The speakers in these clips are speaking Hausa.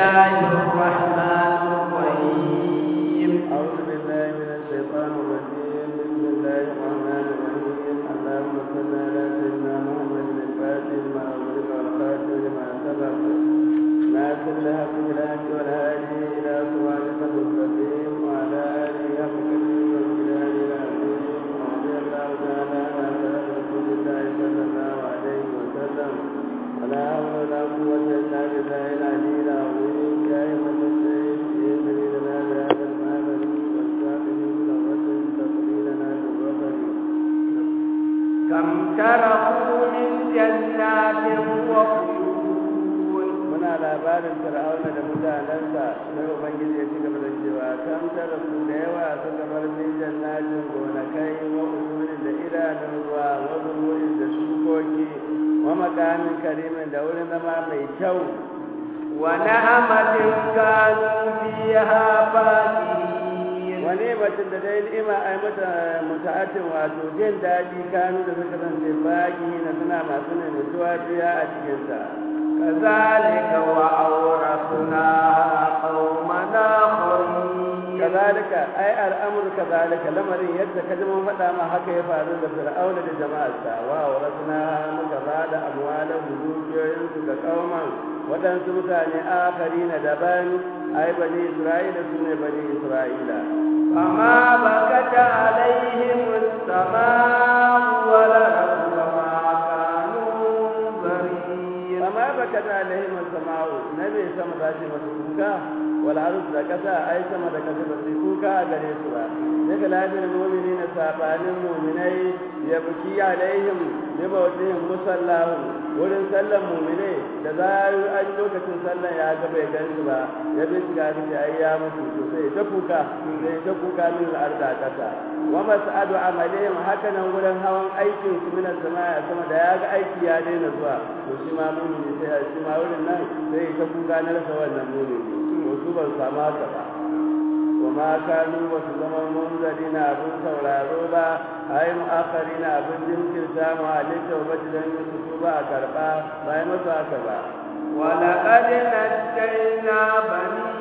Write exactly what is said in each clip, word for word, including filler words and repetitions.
الله الرحمن الرحيم أعوذ بالله من الشيطان الرجيم بسم الله الرحمن الرحيم اللهم صل على سيدنا محمد الفاتح لما أغلق والخاتم لما سبق ناصر الحق بالحق والهادي إلى صراطك المستقيم وعلى آله حق قدره وامتداد العظيم ورضي الله تعالى عن أصحاب رسول الله صلى الله عليه وسلم ولا حول ولا قوة إلا بالله العلي العظيم يا أيها الشيخ إنني لنا بهذا المعبد والساقط بلغة تقضي لنا بالرفق كم تركوا من جنات وعيون muna labarin fir'auna da mutanensa na ubangiji ya ci gaba da cewa kam tarasu da yawa suka bar min jannatin gonakai wa uyunin da idanun ruwa wa zururin da shukoki wa makamin karimin da wurin zama mai kyau wa na'amatin kanu fiha fakihin wa ni'matin da dai ni'ima ai mata muta'atin wato jin daɗi kanu da suka zance baki na suna masu ne mutuwa biya a cikinsa كذلك وأورثناها قوما آخرين كذلك أي الأمر كذلك لما يد كلمة فدا ما حكى يفعل فرعون لجماعة وأورثناها مكباد أموالهم وجوههم قوما ودن سمتاني آخرين دبان أي بني إسرائيل سنة بني إسرائيل فما بكت عليهم السماء والأرض amma baka da alaihim as-sama'u nabi sama da shi masu kuka wal ardu da kasa ai sama da kasa ba su kuka a gare su ba daga labin mu'minina sabanin mu'minai ya buki alaihim bi mawtihim musallahu wurin sallan mu'mine da zaru an lokacin sallan ya ga bai gan su ba ya bi shiga da ai ya mutu to sai ta kuka sai ta kuka min al-ardu kasa wa mas'adu amalihim haka nan wurin hawan aikin su min as-sama'a sama da ya ga aiki ya daina zuwa to shi ma mumini sai a shi ma wurin nan sai ta kuka na rasa wannan mumini to su ban samu haka ba wa ma kanu wa su zama munzari na abin sauraro ba ai mu'akhari na abin jinkirta mu halitta wa bajidan yin su ba a karɓa ba yi masu haka ba ولقد نجينا بني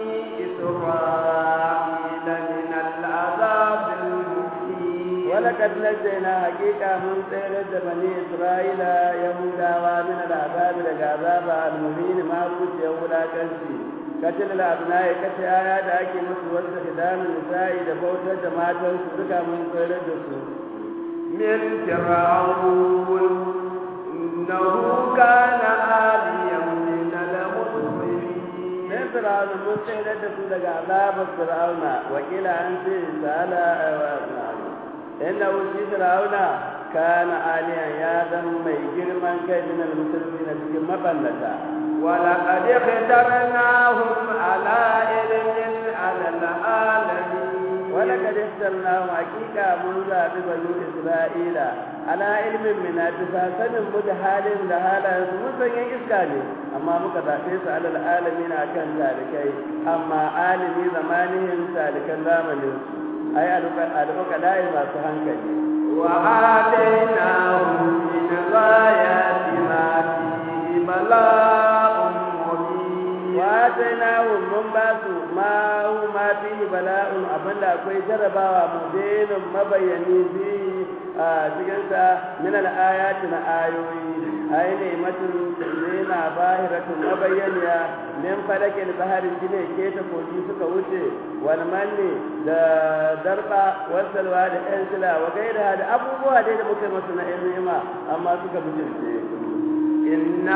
إسرائيل من العذاب المهين ولقد نجينا حقيقة من سيرة بني إسرائيل يهودا ومن العذاب لعذاب المهين ما روت يهودا كنسي كتل الأبناء كتل آيات أكي مسوى خدام النساء دفوتة جماعة سرقة من سيرة من فرعون إنه كان عاليا من المسرفين من فرعون من سيرة سرقة عذاب فرعون وكيل عن سيرة إنه في فرعون كان عاليا يا ذم ميجرما كي من المسلمين في مبلتا ولقد اخترناهم على علم على العالمين ولقد اخترناهم حقيقة منذ بنو إسرائيل على علم من أجساسا مدحال لهالا مسلم إسكاني أما مكتفيس على العالمين أكن ذلكي أما عالمي زمانهم ذلك اللامنين أي العقلاء ما سهنكني وآتيناهم من الآيات ما فيه بلاء مبين وآتيناهم من باسو ما هو ما فيه بلاء أبدا كوي جربا مبين مبيني فيه cikinsa min al-ayati na ayoyi ai ne matun zina bahiratu mabayyaniya min falakil bahari shine ke ta kogi suka wuce wal manni da darba wasalwa da yan sila wa gaira da abubuwa dai da muka masu na ilma amma suka bijirce inna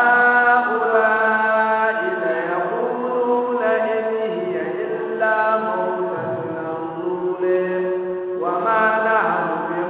haula'i la yaquluna in hiya illa mawtatuna al-ula wa ma nahnu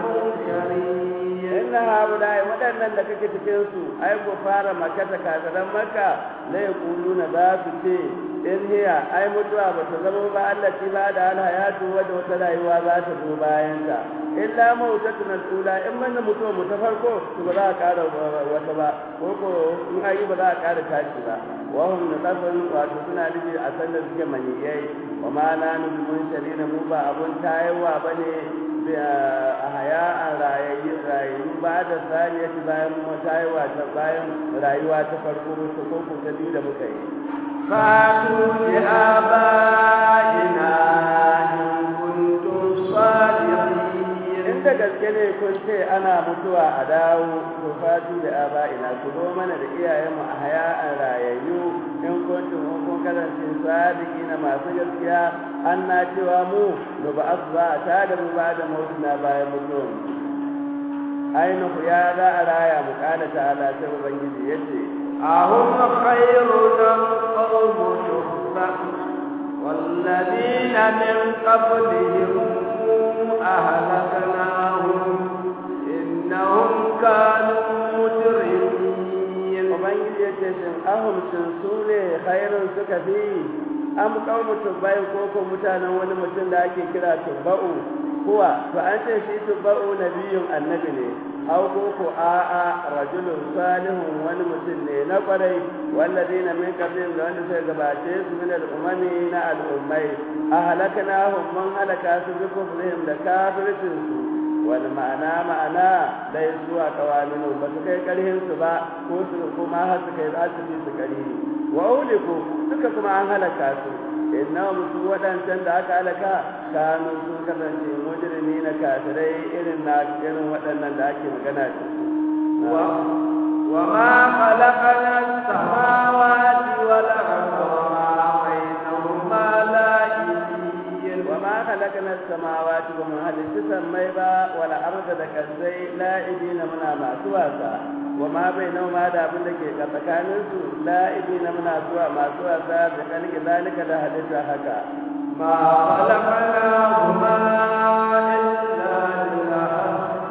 haulai waɗannan da kake cikin su ai ko fara makata kazaran maka la yaquluna za su ce in hiya ai mutuwa ba ta zama ba Allah ci ba da alhayatu wadda wata rayuwa za ta zo bayan ta illa mautatun al-ula in manna mutuwa mu ta farko to ba za a ƙara wata ba ko ko in ayi ba za a ƙara tashi ba wa hum nadafun wato suna nufi a sanda suke maniyai wa ma na nufi mun sharina mu ba abun tayewa bane a haya a rayu ba da saniyar bayan matayewa ta bayan rayuwa ta farko ta koko ta biyu da muka yi فاتوا بآبائنا إن كنتم صادقين inda gaske ne kun ce ana mutuwa a dawo to fatu da aba'ina ku zo mana da iyayenmu a haya'an rayayyu in kuntum kun kasance sadiki na masu gaskiya an na cewa mu da ba a za a ta da mu ba da mutuna bayan mutuwan ainihu ya za a raya mu kada ta ala ta ubangiji ya ce ahum khairun qawm shubba والذين من قبلهم أهلكناهم إنهم كانوا مجرمين ومن يجسم أهم سنسولي خير سكفي أم قوم تبعي كوكو متانا ونمتن لكي كلا تبعو هو فأنت شي تبعو نبي النبي أو كوكو آآ رجل صالح ونمتن نقري والذين من قبلهم لأن سيقباتيس من الأممين الأمي أهلكناهم من هلكاس بكفرهم لكافر سنسو والمعنى معنى ليسوا قوانينهم بسكي كريهم سبا كوسركم ما هسكي الأسفي سكريه وأولكم سككم عن هلكاسو إنهم سوى دانشان داك هلكا كانوا سوى مجرمين كافرين إذن ناكسين وأننا داكي مكاناتي وما خلقنا السماوات والأرض وما بينهما لاعبين وما خلقنا السماوات وما هلت سميبا والأرض لكزي لاعبين منا ما سواسا وما بينهما دا abin da ke tsakanin su la'ibina muna zuwa masu wasa da kalli zalika da halitta haka ma khalaqnahuma illa lilhaqq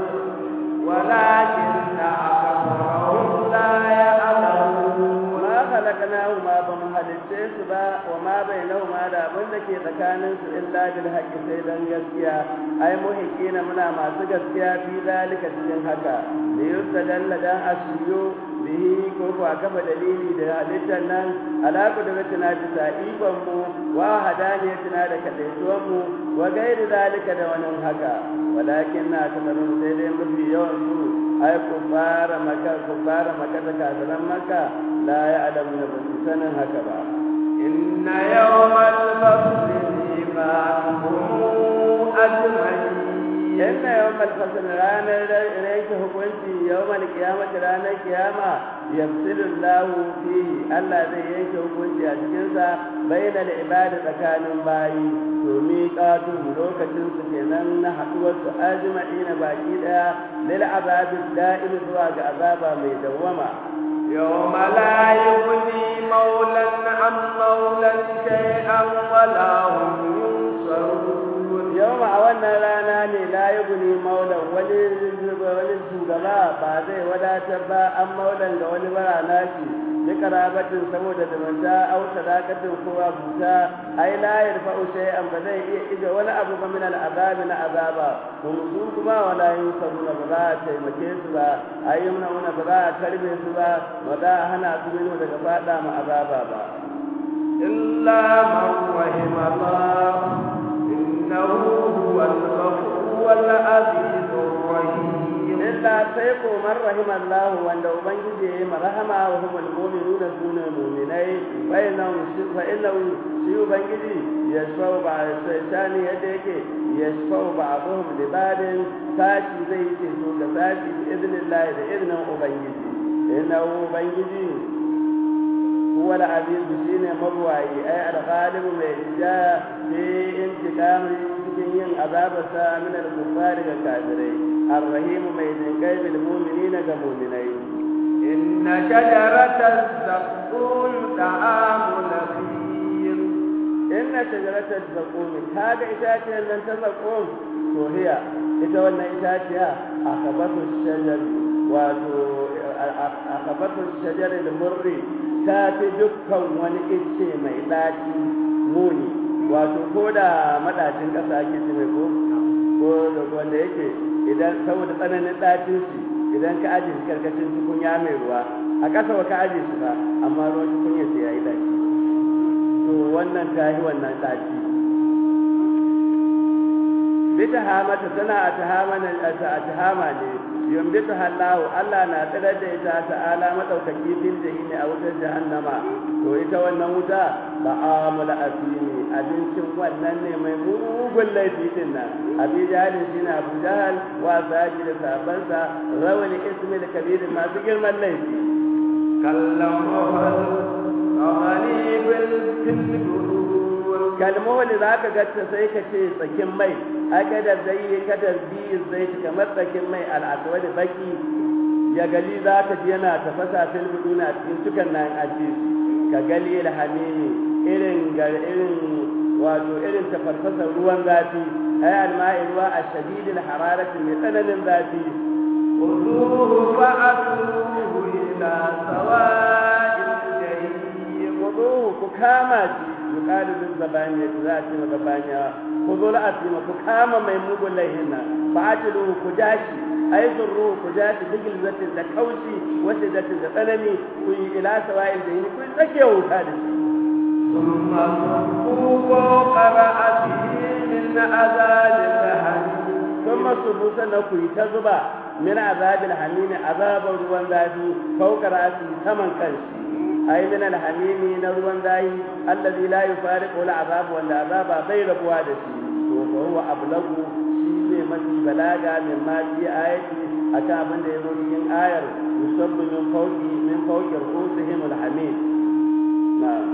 walakinna aktsarahum la ya'lamun ma khalaqnahuma ba mu halitte su ba wa ma bainahuma da abin da ke tsakanin su illa bil haqqi sai dan gaskiya ai muhiqina muna masu gaskiya fi zalika cikin haka da yustadalla dan asiyo bihi ko ko akaba dalili da halittar nan alaƙu da tana bisa ikon mu wa hadaniyatina da kadaituwan mu wa gairi zalika da wannan haka walakin na kamarun sai dai mafi yawan su ai kufara maka kufara maka da kafiran maka la ya'lamu na basu sanin haka ba inna yawmal fasli miqatuhum ajma'in inna yawmal fasl ranar ranke hukunci yawmal qiyamati ranar kiyama yafsilu Allahu fihi Allah zai yanke hukunci a cikin sa bainal ibadi tsakanin bayi to miqatu lokacin su kenan na haduwar su ajma'ina baki daya lil azabi da'im zuwa ga azaba mai dawama yawma la yughni maulan an maulan shay'an wala hum yunsarun yawma a wannan rana ne la yughni maulan wani wani shugaba ba zai wadatar ba an maulan ga wani barana shi bi karabatin saboda zamanta au sadaqatin ko abuta ai la yarfa'u shay'an ba zai iya ije wani abu ba min al'azab na azaba kuma su kuma wala yusaruna ba za a taimake su ba ayyuna wani ba za a karbe su ba ba za a hana su mino daga fada ma azaba ba illa man rahima Allah innahu huwal ghafurul azizur rahim illa sai ko man rahima Allah wanda ubangiji ya yi marhama wa humul mu'minuna sunan mu'minai fa innahu fa innahu shi ubangiji yashfa'u ba sai shani yadda yake yashfa'u ba'dhum li ba'din sashi zai ce to ga sashi bi idnillah da idnin ubangiji innahu ubangiji huwa al-aziz shine mabwayi ay al-ghalib mai rija fi intiqami cikin yin azabarsa min al-kuffari ga kafirai ar-rahim mai jinkai bil mu'minina ga mu'minai inna shajarata az-zaqum ta'amul akhir inna shajarata az-zaqum kaga itaciyar nan ta zaqum to hiya ita wannan itaciya akabatu shajar wato akabatu shajar al-murri ta fi dukkan wani icce mai ɗaci muni wato ko da madacin ƙasa ake ci mai ko ko da wanda yake idan saboda tsananin ɗacin shi idan ka aje shi karkashin tukunya mai ruwa a ƙasa ba ka aje shi ba amma ruwan tukunya sai ya yi ɗaci to wannan ta yi wannan ɗaci bita hamata tana a tahama ne yumbitu hallahu Allah na tsirar da ita ta'ala madaukaki fil jahimi a wutar jahannama to ita wannan wuta ba'amul asimi abincin wannan ne mai mugun laifi din nan abi jahal shine abu jahal wa saji da sabansa rawali ismil kabir masu girman laifi kallamu aghalibul tilbul kalmohol za ka gata sai ka ce tsakin mai aka da zai kadar biyu zai kamar tsakin mai al'aswad baki ya gali za ka ji yana tafasa fil buduna cikin tukan nan aji ka gali alhamimi irin gar irin wato irin tafarfasa ruwan zafi ay alma'i ruwa ashadidil hararati mai tsananin zafi khuduhu fa'atuhu ila sawa'il jahim khuduhu ku kama shi yuqalu bil zabaniya za ta maka banya ku zo la'atima ku kama mai mugun laihinna fa'atilu ku jashi ay zurru ku jashi bigil zatin da kaushi wata zatin da tsanani ku yi ila sawa'il da yi ku tsake wuta da shi thumma subu qara'atihi min azabil hamim thumma subu sannan ku yi ta zuba min azabil hamim azabar ruwan zafi fauka ra'si saman kanshi ay min alhamimi na ruwan zayi allazi la yufariqu al'azab wal azaba bai rabuwa da shi to fa huwa ablagu shi ne mafi balaga min ma fi ayati akan abin da yazo cikin ayar yusabbu min fawqi min fawqi ru'usihim alhamim na'am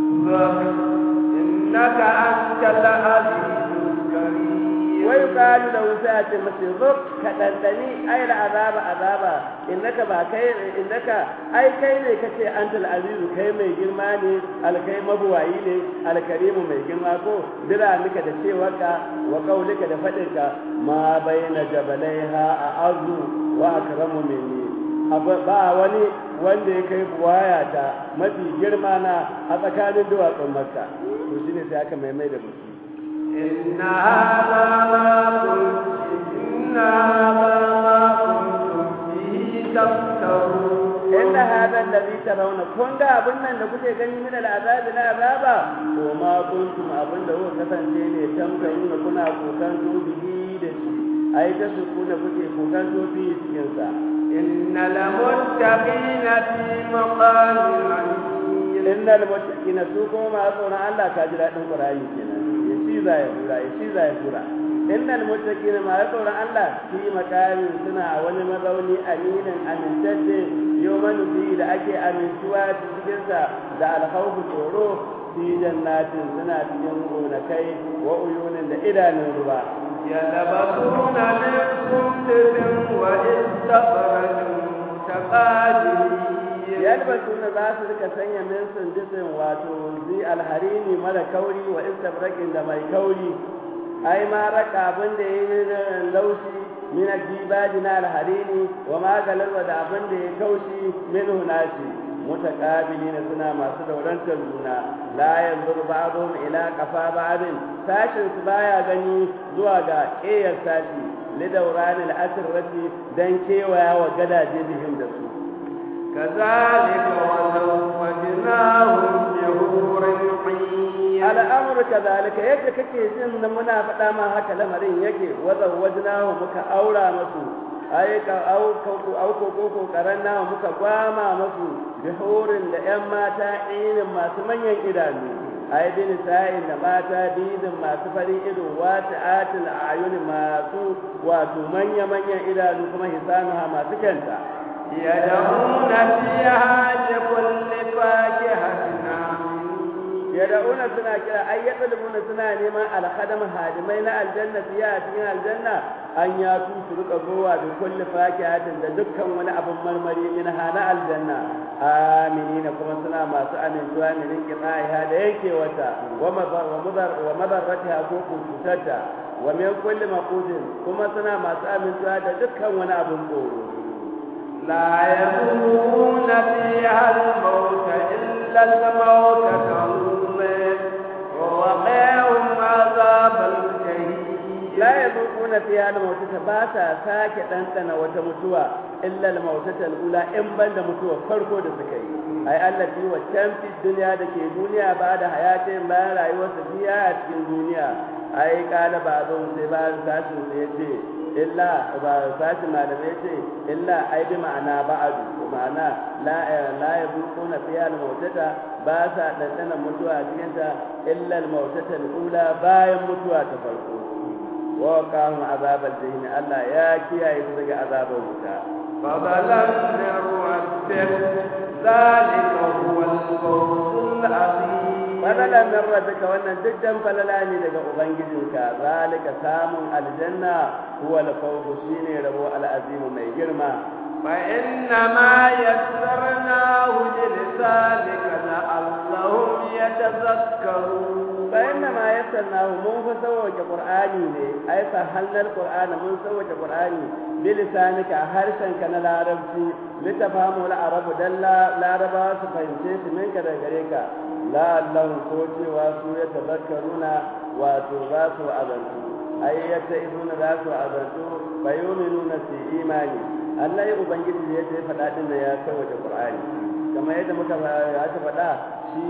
innaka antal azizul karim wai qalu lahu sa'ati masiruk kadandani ay al'azaba azaba innaka ba kai innaka ai kai ne kace antal azizu kai mai girma ne alkai mabuwayi ne alkarimu mai girma ko dira nika da cewarka wa qaulika da fadinka ma baina jabalaiha a'azu wa akramu minni ba wani wanda ya kai buwaya ta mafi girma na a tsakanin duwatsun makka to shine sai aka maimai da mutum إن هذا ما كنتم إن هذا ما كنتم به تفترون إن هذا الذي ترون كن دا أبنا لكي يغني من العذاب لا عذاب وما كنتم أبنا هو كثن شيني تمتعون كنا كوكانتو به دشي أي تسكون كي كوكانتو به سكنسا إن المتقين في مقام أمين إن المتقين سوكم ما أصنع الله كاجرات القرآن كنا za ya hura ya shi za ya hura innal muttaqina ma yaqulu Allah fi makamin suna a wani mazauni aminin amintacce yawman bi da ake amintuwa cikin sa da alkhawfu tsoro fi jannatin suna cikin gonakai wa uyunin da idanun ruwa yalbasuna min sundusin wa istabrajun taqadiri yalbasuna za su rika sanya min sundusin wato zi alharini mara kauri wa istabrakin da mai kauri ai ma raka abin da yayi laushi min ajibaji na alharini wa ma galaba da abin da yayi kaushi min hunashi mutaqabilin suna masu daurantar juna la yanzuru ba'dhum ila qafa ba'din sashin su baya gani zuwa ga ƙeyar sashi lidawranil asrati dan kewaya wa gadaje bihim da su كذلك وزوجناهم بحور عين الأمر كذلك yadda kake jin nan muna faɗa ma haka lamarin yake wazawajnahu muka aura masu ai ka au ko au ko ko karanna muka gwama masu bihurin da ƴan mata inin masu manyan idanu ai bin sa'in da mata bidin masu farin ido wata atil ayuni masu wato manya manyan idanu kuma hisanuha masu kanta يدعون فيها بكل فاكهة يدعون سنا كلا أي يطلبون سنا نما الخدم هادمين الجنة فيها فيها الجنة أن يأتوا سرق جوا بكل فاكهة دكا ولا أبو مرمري منها نا الجنة آمنين كما سنا ما سأمن جوا من انقطاع هذا يكي وتا ومضر ومضر ومضرتها كوكو تتا ومن كل مقود كما سنا ما سأمن جوا دكا ولا أبو مرمري لا يذوقون فيها الموت إلا الموتة الأولى ووقعهم عذاب الجحيم لا يذوقون فيها الموت باتا ساكي دندنا وتمتوا إلا الموتة الأولى إن بند متوا فرقوا da suka yi ai allati wa tamfi dunya dake duniya ba da hayatin bayan rayuwar sa biya a cikin duniya ai kala ba zo sai ba sashin sai yace illa ba sashi malamai ce illa ai bi ma'ana ba'adu ma'ana la la yabuquna fiha al-mautata ba sa dandana mutuwa cikin ta illa al-mautata al-ula bayan mutuwa ta farko wa qama azabal jahim Allah ya kiyaye su daga azabar wuta fadalan min rabbik zalika huwa al-fawzul azim fadalan min rabbika wannan dukkan falala ne daga ubangijinka zalika samun aljanna huwa al-fawz shine rabo al-azim mai girma fa inna ma yassarnahu lisanika la'allahum yatazakkarun fa inna ma yassarnahu mun fa sauke qur'ani ne ai fa halal qur'ani mun sauke qur'ani bilisanika harshenka na larabci litafamu al-arabu dalla laraba su fahimce shi minka da gare ka la'allahu ko cewa su ya tazakkaruna wato za su azantu ai yata iduna za su azantu bayuminuna fi imani Allah ya ubangiji ya ce fada din ya sauke qur'ani kamar yadda muka aka fada shi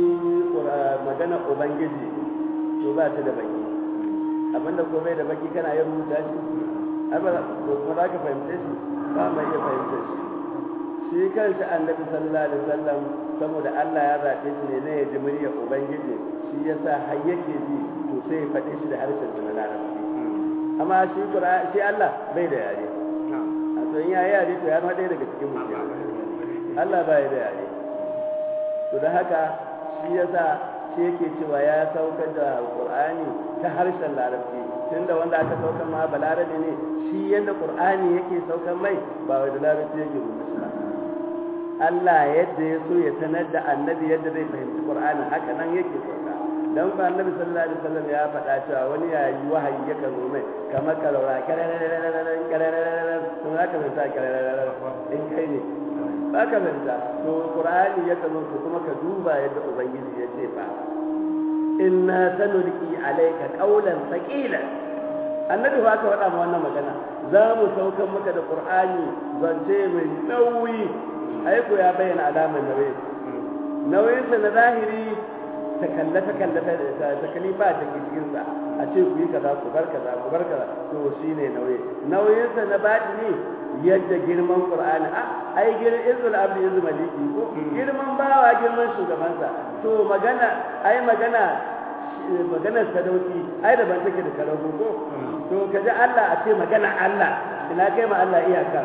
magana ubangiji to ba ta da baki abinda ko bai da baki kana yin rubuta shi amma ko za ka fahimce shi ba mai iya fahimce shi shi kanshi annabi sallallahu alaihi wasallam saboda Allah ya zaɓe shi ne na ya ji muryar ubangiji shi yasa har yake ji to sai ya faɗe shi da harshen sa na larabci amma shi qur'ani shi Allah bai da yare a to in ya yare to ya zama ɗaya daga cikin mutum Allah bai da yare to da haka shi yasa shi yake cewa ya saukar da qur'ani ta harshen larabci tunda wanda aka saukar ma balarabe ne shi yanda qur'ani yake saukar mai ba wai da larabci yake rubuta ba Allah yadda ya so ya sanar da annabi yadda zai fahimci qur'ani haka nan yake sauka dan ba annabi sallallahu alaihi wasallam ya faɗa cewa wani yayi wahayi ya kan zo mai kamar karara karara karara to haka zai sa karara in kai ne baka zanta to qur'ani ya kan zo kuma ka duba yadda ubangiji ya ce fa inna sanulqi alayka qawlan thaqilan annabi ba ka faɗa ma wannan magana za mu saukar maka da qur'ani zance mai nauyi ai ko ya bayyana alamar nauyi nauyin sa na zahiri ta kallata kallata ta kalifa ta cikin sa a ce ku yi kaza ku bar kaza ku bar kaza to shine nauyi nauyin sa na batini yadda girman qur'ani a ai girman izul abdi izul maliki ko girman bawa girman shugabansa to magana ai magana magana sadauki ai da ban take da karago ko to kaji Allah a ce magana Allah ina kai ma Allah iyaka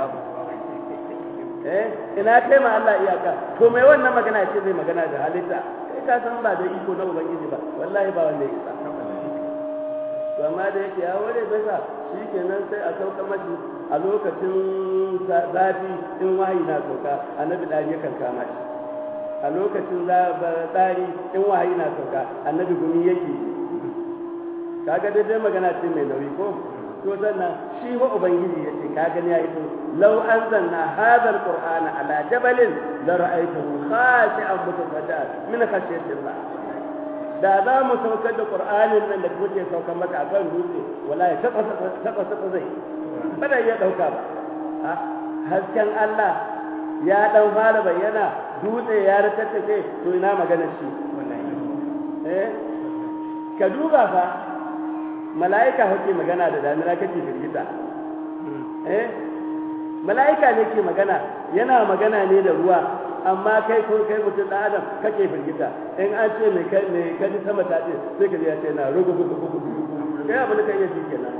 eh ina kai ma Allah iyaka to mai wannan magana ce zai magana da halitta kai ka san ba da iko na ubangiji ba wallahi ba wanda yake to amma da yake ya ware basa shikenan sai a sauka mashi a lokacin zafi in wahayi na sauka annabi dari yakan kama shi a lokacin tsari in wahayi na sauka annabi gumi yake kaga daidai magana ce mai nauyi ko to sannan shi wa ubangiji yace ka gani ya ito law anzalna hadha alqur'ana ala jabalin la ra'aytahu khashi'an mutasaddian min khashyatillah da za mu saukar da qur'anin nan da kuke saukar maka akan dutse wallahi ta ta ta zai bada ya dauka ba hasken Allah ya dan fara bayyana dutse ya ratattake to ina magana shi eh ka duba fa mala'ika hoke magana da damina kake firgita eh mala'ika ne ke magana yana magana ne da ruwa amma kai ko kai mutum da adam kake firgita in an ce mai kai mai kaji sama ta ce sai ka ji ya ce na rugu rugu rugu kai abin da kai yake kenan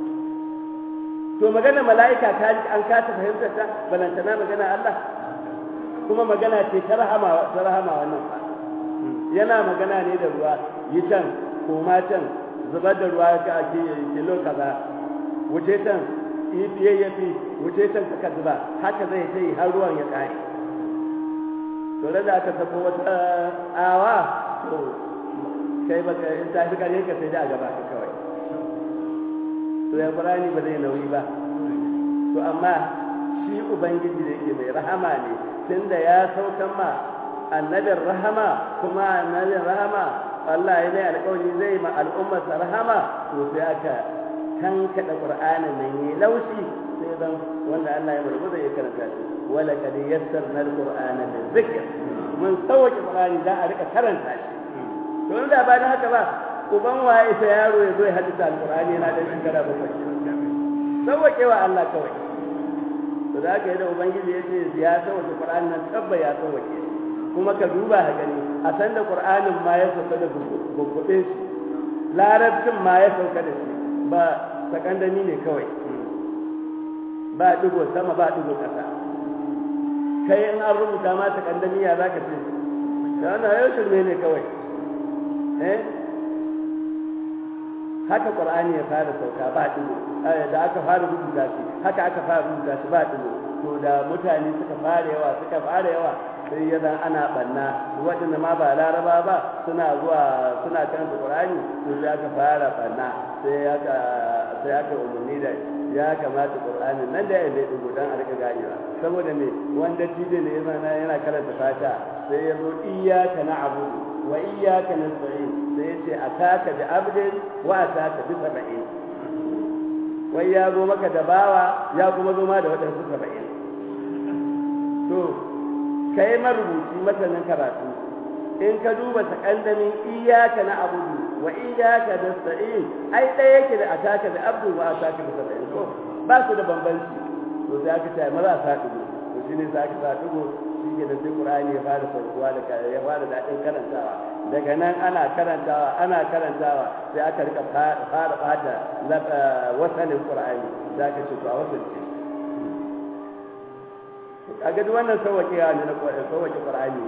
to magana mala'ika ta an ka ta fahimtar ta balantana magana Allah kuma magana ce ta rahama ta rahama wannan yana magana ne da ruwa yi can koma can zubar da ruwa ka ake kilo kaza wuce can ifiye yafi wuce can ka zuba haka zai ta yi har ruwan ya kare to da aka sako wata awa to kai baka in ta fi kare ka sai da gaba ka kawai to ya Qur'ani ba zai nauyi ba to amma shi ubangiji da yake mai rahama ne tunda ya saukan ma annabin rahama kuma annabin rahama Allah ya ne alƙawari zai ma al'ummar sa rahama to sai aka tankada Qur'anin nan yayi laushi sai dan wanda Allah ya rubuta ya karanta shi wala kad yassarna al-Qur'ana lizikr mun sauke Qur'ani da a rika karanta shi to da ba da haka ba uban waye sai yaro ya zo ya hadisa al-Qur'ani yana da shekara bakwai sauwaƙewa Allah kawai to da aka yi da ubangiji ya ce ya sauwaƙe Qur'ani nan tabba ya sauwaƙe kuma ka duba ka gani a san da Qur'anin ma ya sauka da gugguɗin shi larabcin ma ya sauka da shi ba sakandami ne kawai ba digo sama ba digo ƙasa kai in an rubuta ma sakandami ya zaka ce da wannan yau shirme ne kawai eh haka Qur'ani ya fara sauka ba digo da aka fara rubuta shi haka aka fara rubuta shi ba digo to da mutane suka fara yawa suka fara yawa sai ya zan ana banna waɗanda ma ba laraba ba suna zuwa suna karanta Qur'ani to sai aka fara banna sai aka sai aka umarni da ya kamata Qur'ani nan da ya zai dubu dan a rika ganewa saboda me wanda tije ne yana yana karanta fata sai ya zo iyyaka na'budu wa iyyaka nasta'in sai ya ce ataka bi abdin wa ataka bi sab'in wai ya zo maka da bawa ya kuma zo ma da wadansu sab'in to kai marubuci masanin karatu in ka duba sakandamin iyyaka na'budu wa iyyaka nasta'in ai dai yake da ataka da abdu wa ataka da sab'in ko ba su da bambanci to sai aka ce maza sa dugo to shine sai aka sa dugo shike da sai Qur'ani ya fara saukuwa da ya fara dadin karantawa daga nan ana karantawa ana karantawa sai aka rika fara fata wasanin Qur'ani sai aka ce to a wasalce kaga duk wannan sauwaƙewa ne na sauwaƙe Qur'ani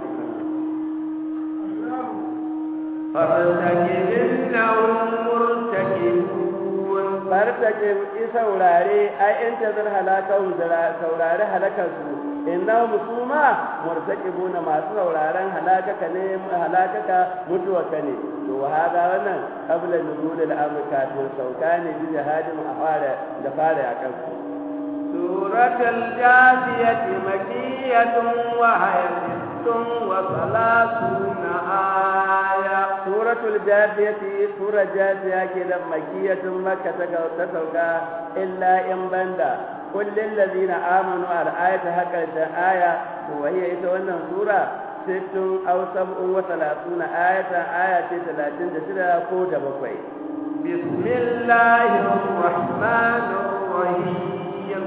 فارتقب إنهم مرتقبون فارتقب إسوراري أي انتظر هلاكهم سوراري هلاكهم إنهم سوما مرتقبون ما سوراران هلاكك نيم هلاكك متوكني وهذا وانا قبل نزول الأمر كاتب سوكاني بجهاد أفارة لفارة أكلكم سورة الجاثية مكية وهي ست وثلاثون آية سورة الجاثية سورة جاثية كده مكية مكة تسوكا إلا إن بندا كل الذين آمنوا على آية هكذا آية وهي يتوانا سورة ست أو سبع وثلاثون آية آية ثلاثين جسرها قود بقوي بسم الله الرحمن الرحيم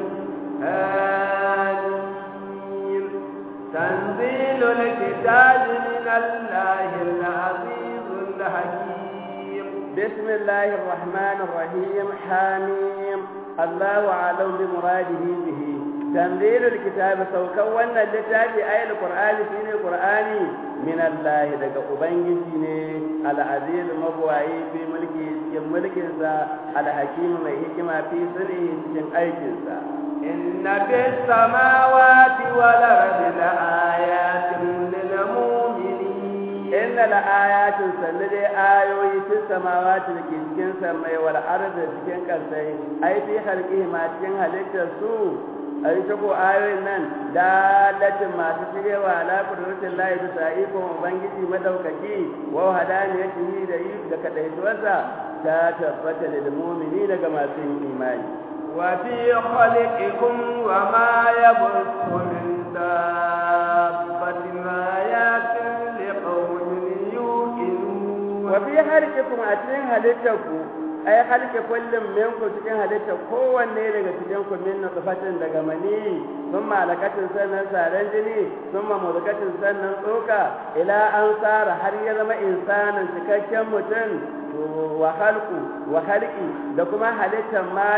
آمين تنزيل الكتاب من الله العزيز الحكيم بسم الله الرحمن الرحيم حميم الله أعلم بمراده به تنزيل الكتاب سوكونا لتابي أي القرآن فين القرآن من الله دقا أبنجي العزيز مبوعي في ملكه في ملكه الحكيم وحكمة في سره في أيكنسا إن في السماوات والأرض لآيات للمؤمنين إن لآيات سند آيوي في السماوات لكن سمي والأرض لكن كنسي أي في خلقه ما تكن هلك السوء أي تقو آيوي نن دالة ما تشري وعلى قدرة الله بسائكم وبنجي مدوككي وهدانيته لأيب لكتيتوسا تتفت للمؤمنين كما سين إيماني وفي خلقكم وما يبث من دابة آيات لقوم يوقنون وفي خلقكم أتين هلتكم أي خلق كل منكم تكين هلتك هو النيل تكينكم من نطفة دقمني ثم علقة سنة سارنجني ثم مضغة سنة سوكا إلى أن صار حريا ما إنسانا تككم متن وخلقه وخلقي دكما هلتا ما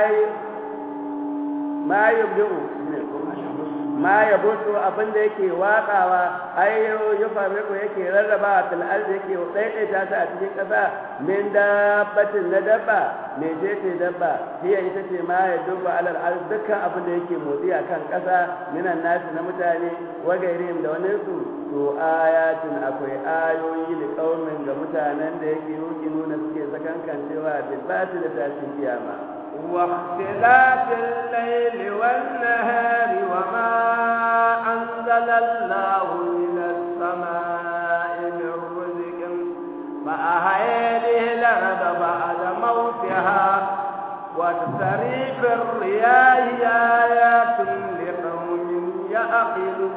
ma yabdu ma yabutu abin da yake watsawa ayyo yufarriqu yake rarraba fil ardi yake daidaita ta a cikin kasa min dabbatin na dabba me je ce dabba hiya ita ce ma ya duba alal ardi dukkan abin da yake motsi a kan kasa minan nasi na mutane wa gairihim da wani su to ayatin akwai ayoyi da kaumin ga mutanen da yake yuki nuna suke sakankancewa bil batil da tashin kiyama واختلاف الليل والنهار وما أنزل الله من السماء من رزق فأحيا به الأرض بعد موتها وتصريف الرياح آيات لقوم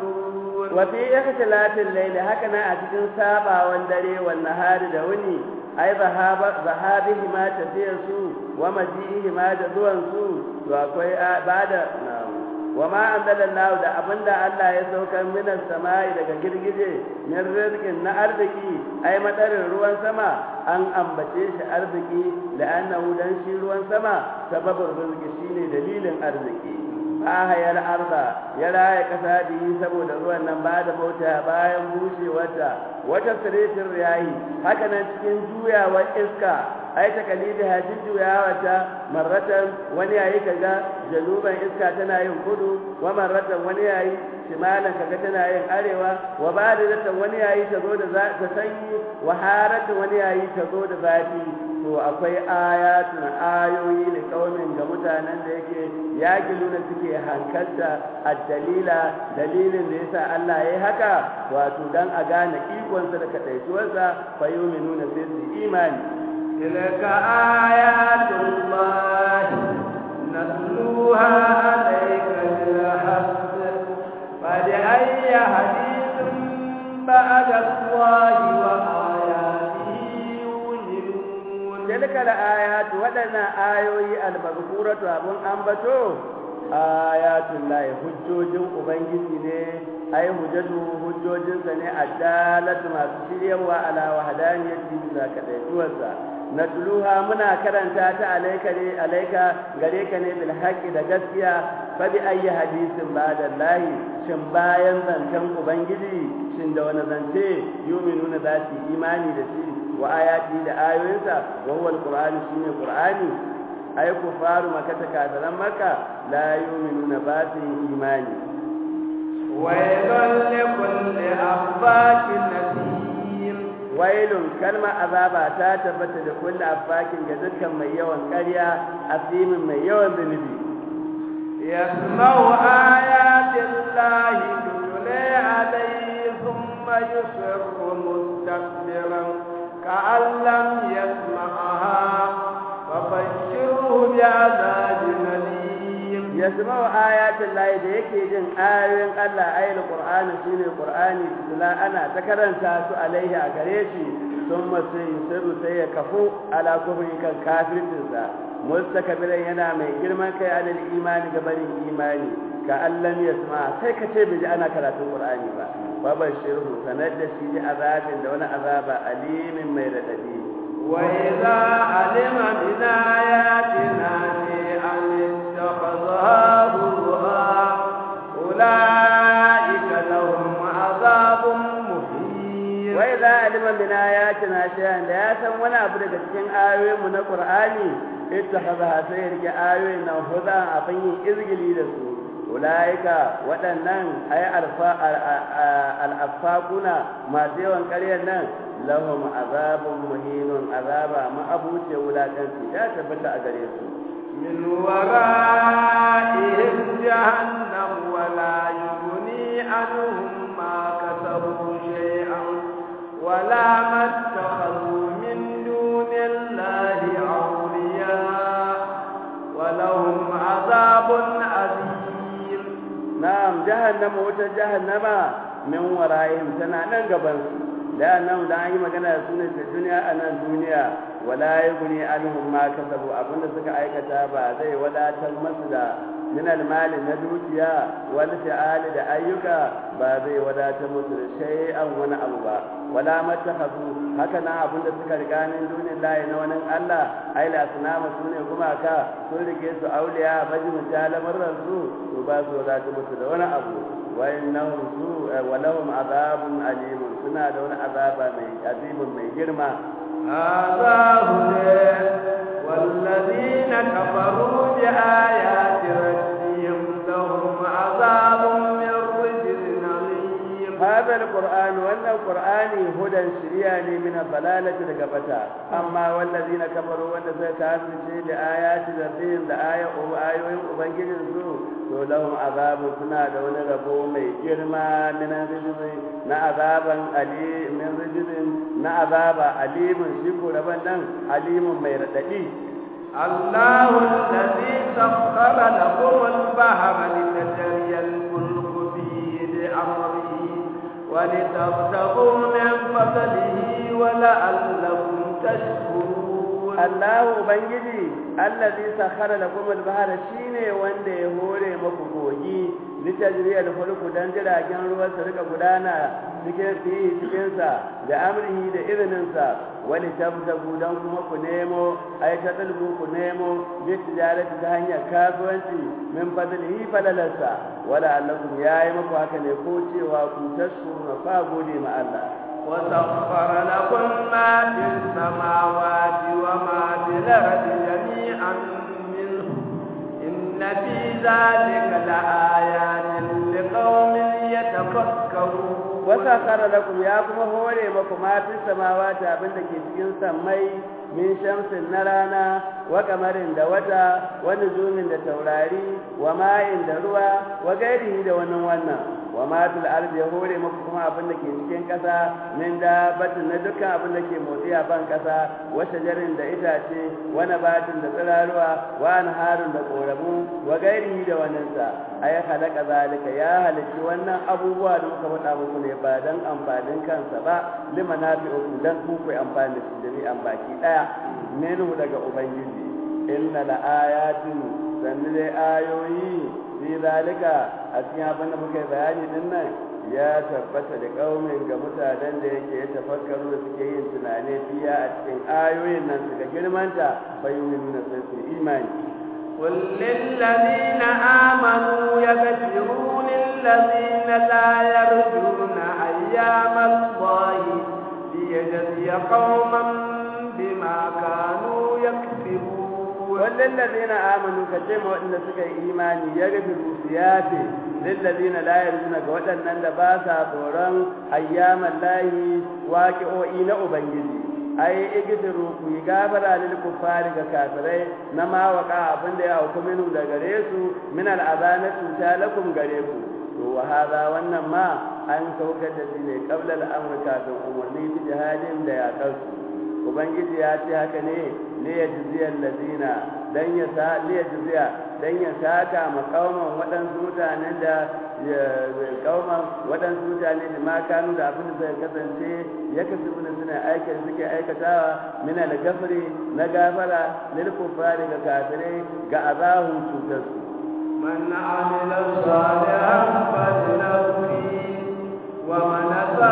يعقلون وفي اختلاف الليل هكذا أتكن سابا والدري والنهار دوني ai zahaba zahabihi ma tafiyasu wa majihi ma da zuwan su to akwai bada wa ma anzalallahu da abinda Allah ya saukar minas samai daga girgije min rizqin na arziki ai madarin ruwan sama an ambace shi arziki la'annahu dan shi ruwan sama sababin rizqi shine dalilin arziki ahayar arda ya raya kasa biyu saboda ruwan nan ba da bauta bayan bushewarta wata sirrin riyahi haka nan cikin juyawar iska ai ta kalidi haji juyawarta marratan wani yayi kaga januban iska tana yin kudu wa marratan wani yayi shimalan kaga tana yin arewa wa badatan wani yayi ta zo da ta sanyi wa haratan wani yayi ta zo da zafi to akwai ayatun ayoyi da kaumin ga mutanen da yake yaki nuna suke hankalta ad-dalila dalilin da yasa Allah yayi haka wato dan a gane ikonsa da kadaituwarsa fa yu'minuna sai su imani tilka ayatullah natluha alayka bil haqq fa bi ayyi hadithin ba'da Allah wa tilka al-ayat wadanna ayoyi al-mazkuratu abun ambato ayatul lahi hujjojin ubangiji ne ai hujjatu hujjojin sa ne adalatu masu shiryawa ala wahdaniyati da kadaituwarsa natluha muna karanta ta alayka ne alayka gare ka ne bil haqqi da gaskiya fa bi ayyi hadisin ba'da lahi shin bayan zancen ubangiji shin da wani zance yu'minuna zati imani da shi wa ayati da ayoyinsa wa huwa alquran shine qur'ani ay kufaru makata kafiran makka la yu'minuna ba su imani wailun likulli affakin nasim wailun kalma azaba ta tabbata da kulli affakin ga dukkan mai yawan ƙarya asimin mai yawan zunubi yasma'u ayatin lahi tutla alayhi thumma yusirru mustakbiran كأن لم يسمعها فبشره بعذاب أليم يسمع آيات الله da yake jin ayoyin Allah ayatul Qur'ani shine Qur'ani tula ana ta karanta su alaihi a gare shi thumma sai yusiru sai ya kafu ala kufri kan kafirinsa mustakbiran yana mai girman kai alal imani ga barin imani ka Allah ya sama sai ka ce bai ana karatun Qur'ani ba babashirhu sanar da shi da azabin da wani azaba alimin mai radadi wa idza alima min ayatina an ittakhadha ulaika lahum azabun muhin wa idza alima min ayatina shay'an da ya san wani abu daga cikin ayoyinmu na Qur'ani ittakhadha sai ya rike ayoyin nan huda abin yin izgili da su ulaika waɗannan ay al-affaquna masu yawan ƙaryar nan lahum azabun muhinun azaba ma abuce wulakanci ya tabbata a gare su min wara'ihim jahannam wa la yughni anhum ma kasabu shay'an wa la mattakhadhu min dunillahi awliya wa lahum azabun azim na'am jahannama wata jahannama min wara'ihim tana nan gaban su da nan da an yi magana da sunan ta duniya a nan duniya wala yughni anhum ma kasabu abinda suka aikata ba zai wadatar masu da min almali na dukiya wal fi'ali da ayyuka ba zai wadatar musu da shay'an wani abu ba wala matakhadhu haka nan abinda suka riga min dunillahi na wani Allah ai la sunama sune kuma ka sun rike su auliya majmu jalamar ransu to ba su wadatar musu da wani abu wa innahum su wa lahum azabun alim suna da wani azaba mai azimin mai girma hadha والذين كفروا بآيات ربهم لهم عذاب من رجز أليم هذا القرآن وأن القرآن هدى شرياني من الضلالة لقبتا أما والذين كفروا وأن كانوا شيء بآيات ربهم لآية وآية وبنجل الزور لهم عذاب سنا دون ربو مي جرما من رجز نعذابا أليم من رجز نعذابا أليم شكو ربنا أليم مي ردئي الله الذي سخر لكم البحر لتجري الفلك فيه بأمره ولتبتغوا من فضله ولعلكم تشكرون wallahu ubangiji allazi sakhara lakum al-bahra shine wanda ya hore muku kogi litajriya al-fulku dan jiragen ruwa su rika gudana cikin fihi cikin sa da amrihi da izinin sa wali tabtagu dan kuma ku nemo ay tadalbu ku nemo bi tijarati ta hanyar kasuwanci min fadlihi falalarsa wala allakum yayi muku haka ne ko cewa ku tashkuru fa gode ma Allah وسخر لكم ما في السماوات وما في الأرض جميعا منه إن في ذلك لآيات لقوم يتفكرون وسخر لكم يا كما هوري مكم ما في السماوات abin da ke cikin sammai min shamsin na rana wa kamarin da wata wa nujumin da taurari wa ma'in da ruwa wa gairihi da wannan wannan wa ma fil ardi ya hore muku kuma abin da ke cikin kasa min dabbatin na dukkan abin da ke motsi a ban kasa wa shajarin da itace wa nabatin da tsiraruwa wa anharun da koramu wa gairihi da wannan sa ay khalaqa zalika ya halici wannan abubuwa da muka faɗa muku ne ba dan amfanin kansa ba limanafi'ukum dan ku ku amfani da jami'an baki daya minhu daga ubangiji inna la ayatin sanne dai ayoyi fi zalika a cikin abin da muka bayani din nan ya tabbata da kaumin ga mutanen da yake ya tafakkaru da suke yin tunane fiya a cikin ayoyin nan suka girmanta bayyana na sai su imani قل للذين آمنوا يغفروا للذين لا يرجون أيام الله ليجزي قوما بما كانوا يكسبون والذين آمنوا كتما وإن سكى إيماني يغفروا سياتي للذين لا يرجون وأن باسا دوران أيام الله واقعوا إلى أبنجي ai igdiru ku gabara lil kufari ga kafirai na ma waka abin da ya auku minu da gare su min al azanatu talakum gare ku to wa hada wannan ma an saukar da shi ne qabla al amr kafin umarni bi jihadin da ya kausu ubangiji ya ce haka ne ne ya jiziya allazina dan ya sa ne ya jiziya dan ya saka makauman waɗansu mutanen da kauman waɗansu mutane da ma kanu da abin da zai kasance ya kasu bin suna aikin suke aikatawa mina da gafari na gafara lil kufari ga kafirai ga azahun cutar su man amila salihan falinafsi wa man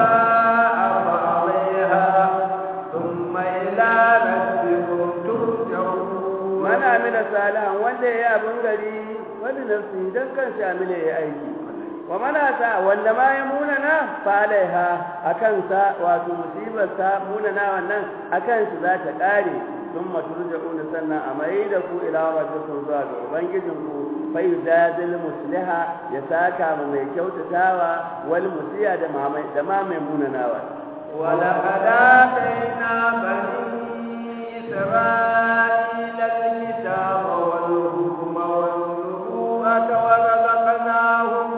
sa'a fa alaiha thumma ila rabbikum turja'un man amila salihan wanda yayi abin gari wanda nafsi dan kansa amile yayi aiki wa mana ta wanda ma ya munana fa alaiha akan sa wato musibar sa munana wannan akan shi za ta kare thumma turja'un sannan amai da ku ila rabbikum zuwa ga ubangijin ku fa yuzadil musliha ya saka mu mai kyautatawa wal musiya da mamai da ma mai munanawa wa laqad atayna bani isra'ila al-kitaba wal hukma wal nubuwata wa razaqnahum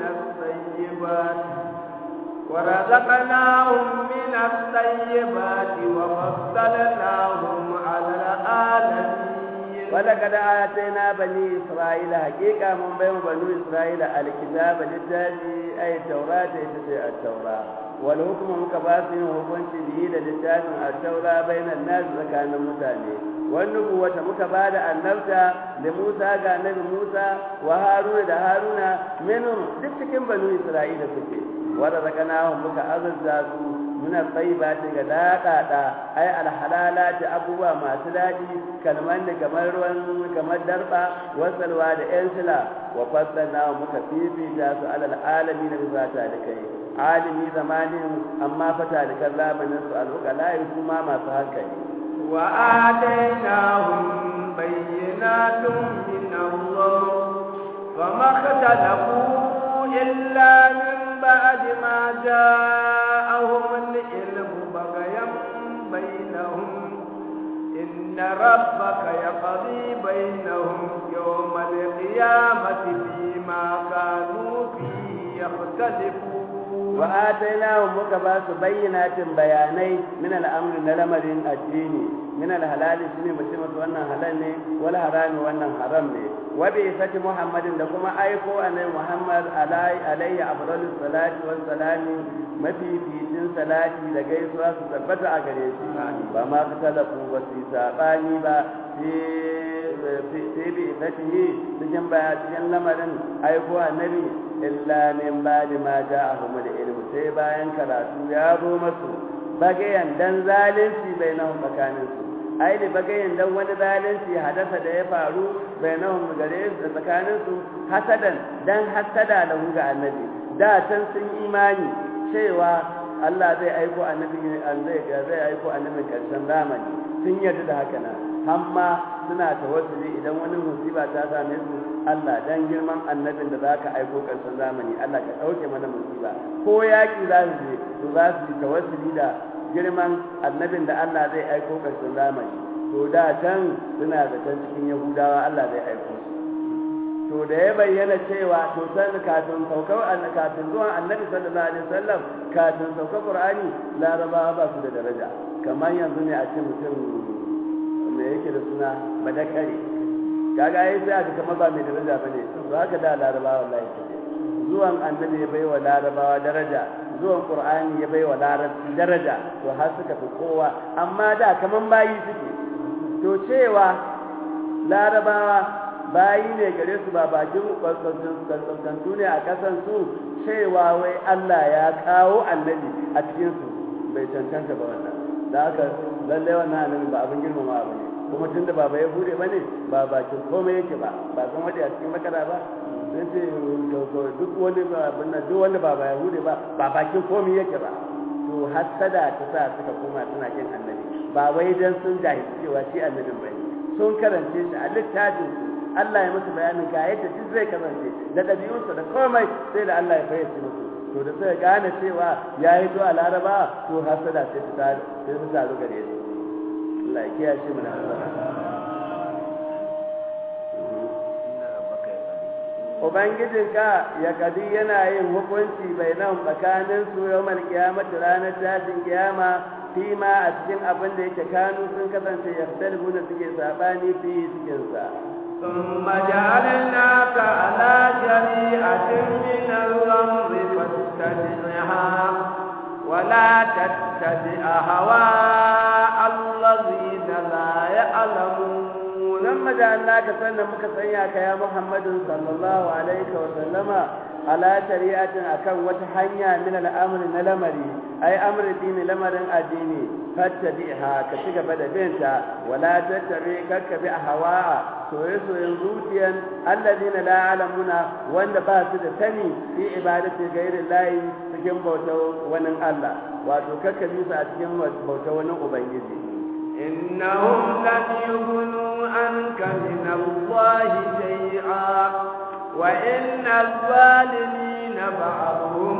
ورزقناهم من الطيبات وفضلناهم على العالمين ولقد آتينا بني إسرائيل حقيقة من بين بني إسرائيل الكتاب للتاجي أي التوراة يتسع التوراة والحكم مكباسين وحكمت به للتاج التوراة بين الناس وكان المتاني والنبوة مكبادة النبتة لموسى قال نبي موسى وهارون ده هارون منهم تتكن بني إسرائيل فكي ورزقناهم مكأذزازو من الطيبات غداقاتا أي الحلالات أبوها ما سلاجي كالمان كمروان كمدربا وصلوا لإنسلا وفضلناهم مكفيفي جاسو على العالمين بفاتا لكي عالمي زمانهم أما فتا لك الله من نسأل لا يكوما ما فهكي وآتيناهم بينات من الله فما اختلفوا إلا من بعد ما جاءهم العلم بغيا بينهم إن ربك يقضي بينهم يوم القيامة فيما كانوا فيه يختلفون وآتيناهم مكباس بينات بياني من الأمر نلمر الديني من الحلال سنة مسلمة وأنها حلال والحرام وأنها حرام وبعثة محمد لكم أيقوا أن محمد علي عليه أفضل الصلاة والسلام mafificin salati da gaisuwa su tabbata a gare shi ba ma ka talafu ba su sabani ba sai bi fatihi cikin baya cikin lamarin aiko annabi illa min ba'di ma ja'ahum al-ilm sai bayan karatu ya zo masu bagayan dan zalunci bainahum tsakanin su ai da bagayan dan wani zalunci hadasa da ya faru bainahum gare su tsakanin su hasadan dan hasada da ga annabi da can sun imani cewa Allah zai aiko annabi zai zai aiko annabin karshen zamani sun yarda da haka nan amma suna tawassuli idan wani musiba ta same su Allah dan girman annabin da zaka aiko karshen zamani Allah ka dauke mana musiba ko yaki za su je to za su yi tawassuli da girman annabin da Allah zai aiko karshen zamani to da can suna da can cikin Yahudawa Allah zai aiko to da ya bayyana cewa to san kafin saukar kafin zuwan annabi sallallahu alaihi wasallam kafin saukar Qur'ani Larabawa ba su da daraja kamar yanzu ne a ce mutum me yake da suna badakare kaga ai sai aka kama ba mai daraja bane to haka da Larabawa wallahi zuwan annabi ya baiwa Larabawa daraja zuwan Qur'ani ya baiwa Larabci daraja to har suka fi kowa amma da kaman bayi suke to cewa Larabawa bayi ne gare su ba bakin kwakwakantu ne a kasan su cewa wai Allah ya kawo annabi a cikin su bai cancanta ba wannan da haka lallai wannan annabi ba abin girmama ba ne kuma tun da baba ya bude ba ne ba bakin komai yake ba ba san wanda a cikin makara ba sai ce duk wani abin nan duk wanda baba ya bude ba ba bakin komai yake ba to hasada ta sa suka koma suna kin annabi ba wai dan sun jahilci cewa shi annabin ba ne sun karance shi a littafin su Allah ya musu bayanin ga yadda duk zai kasance da ɗabi'unsa da komai sai da Allah ya fayyace musu to da sai gane cewa ya yi zuwa Laraba to hasada sai ta sai ta taru gare su Allah ya kiyaye shi mun hasada Ubangijinka ya kadi yana yin hukunci bai nan tsakanin su yawmal qiyamati ranar tashin kiyama fi ma a cikin abin da yake kanu sun kasance yaftalibu da suke sabani fi cikin sa ثم جعلناك على شريعة من الأمر فاتبعها ولا تتبع هواء الذين لا يعلمون لما جعلناك سنة مكسياك يا محمد صلى الله عليه وسلم على شريعة أكون وتحنيا من الأمر نلمري أي أمر الدين لمر الديني فاتبعها كشك بدا بنتا ولا تتبع ككبع هواء سويسو ينزوتيا الذين لا يعلمون وأن باسد ثني في عبادة غير الله سكن بوتو ونن الله وتكك بيسا سكن بوتو ونن أبيدي إنهم لن يغنوا عنك من الله شيئا وإن الظالمين بعضهم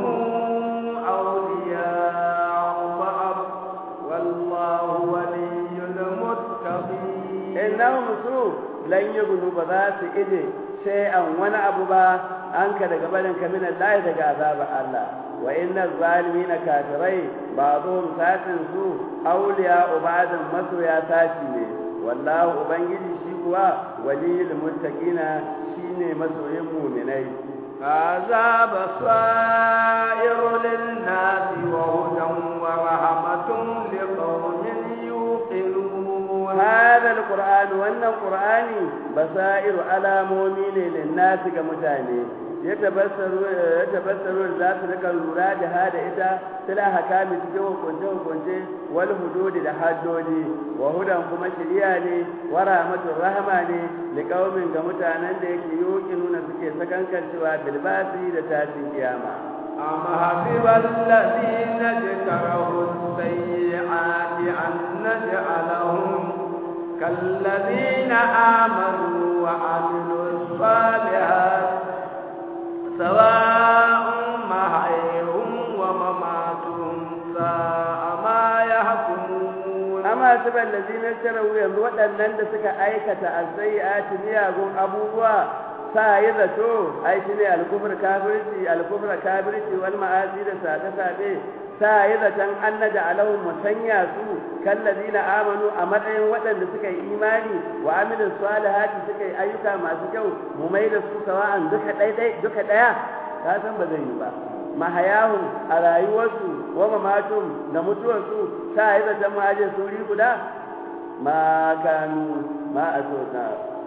أولياء بعض والله ولي المتقين إنهم سوء لن يغنوا بذات إذن شيئا وانا أبو با أنك لقبلنك من الله دقى عذاب الله وإن الظالمين كافرين بعضهم ساتن سوء أولياء بعض مصر يا ساتني والله أبنجي شكوا ولي المتقين شيني مسوهم مؤمنين هذا بصائر للناس وهدى ورحمة لقوم يوقنون هذا القرآن وأن القرآن بصائر على مؤمن للناس كمتاني يتبصروا يتبصروا ذات لك الوراد هذا إذا تلا حكام تجو كنجو كنجي والحدود لحدودي وهدى كما شرياني ورحمة الرحمن لقوم كمتانا ديك يوقنون سكي سكن كنشوا بالباسي لتاتي قياما أم حسب الذين اجتروا السيئات أن نجعلهم كالذين آمنوا وعملوا الصالحات سواء محيهم ومماتهم ساء ما يحكمون أما سبب الذين اشتروا ينظرون أن سك أيكة السيئات مياغون أبوها سايدتو أي شنو الكفر كافرتي الكفر كافرتي والمعاصي سادة سايدة أن نجعلهم مسنيا سوء كالذين آمنوا أمرهم وأن سك إيماني وعملوا الصالحات سك أيكا ما سكوا مميز سواء دك داي دك دايا ka san ba zai yi ba mahayahum a rayuwarsu wa mamatum da mutuwarsu ta yi zaton ma'ajin suri guda ma kanu ma a sona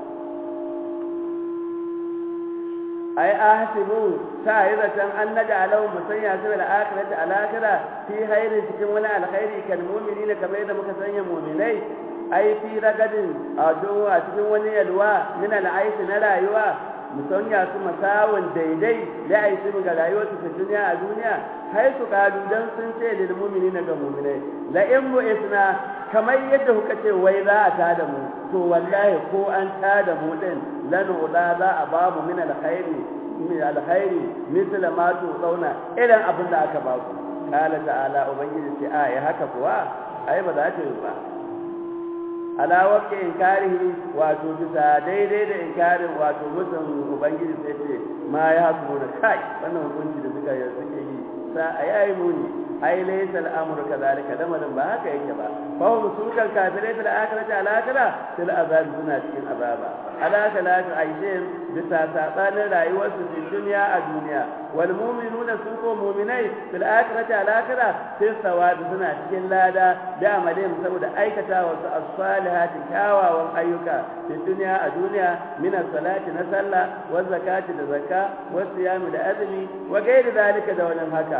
ai ahsibu ta yi zaton an naja alahu musanya su da akhirati alakhira fi khairin cikin wani alkhairi kan mu'minina kamar yadda muka sanya mu'minai ai fi ragadin a a cikin wani yalwa min al'aishi na rayuwa musanya su masawun daidai da aishi ga rayuwarsu ta duniya a duniya hai su kadu dan sun ce lil mu'minina ga mu'minai la in bu isna kamar yadda kuka ce wai za a tada mu to wallahi ko an tada mu din lanu la za a babu min alkhairi min alkhairi misla ma tu zauna irin abin da aka baku qala ta'ala ubangiji ce a ya haka kuwa ai ba za ta yi ba ala waqti inkarihi wato bisa daidai da inkarin wato mutum ubangiji sai ce ma ya hakuna kai wannan hukunci da suka yi suke yi sa ayayi muni ai laysa al-amru kadhalika lamarin ba haka yake ba fa hum sukan kafirai fil akhirati al akhirah fil azab suna cikin azaba ala kalaka aishin bisa sabanin rayuwar su cikin duniya a duniya wal mu'minuna su ko mu'minai fil akhirati al akhirah sai sawabi suna cikin lada da amalin saboda aikata wasu as-salihati kyawawan ayyuka cikin duniya a duniya min as-salati na sallah wa zakati da zakka wa siyami da azumi wa gairi zalika da wannan haka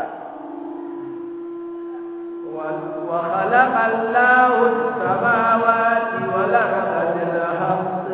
وخلق الله السماوات والأرض بالحق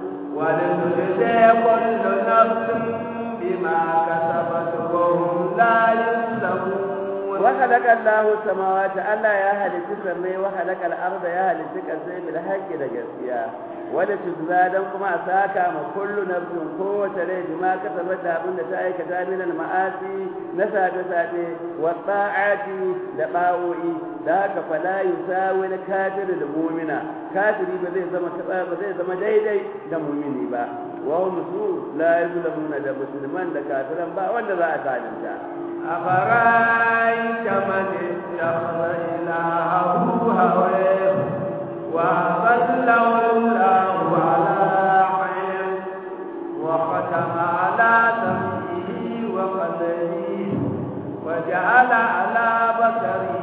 ولتجزي كل نفس بما كسبت وهم لا يظلمون وخلق الله السماوات ألا يا أهل السماء وخلق الأرض يا أهل السماء بالحق لجزيا ولتجزى كما أساكا ما كل نفس قوة ليه بما كسبت أبن تأيك من المآسي نسى تساتي والطاعات لقاؤي ذاك فلا يساوي الكافر المؤمن كافر بذي زما بذي زما دايداي da mu'mini ba wa hum su la yuzlamuna da musliman da kafiran ba wanda za a zalunta أفرأيت من اتخذ إلهه هواه وأضله الله على علم وختم على سمعه وقلبه وجعل على بصره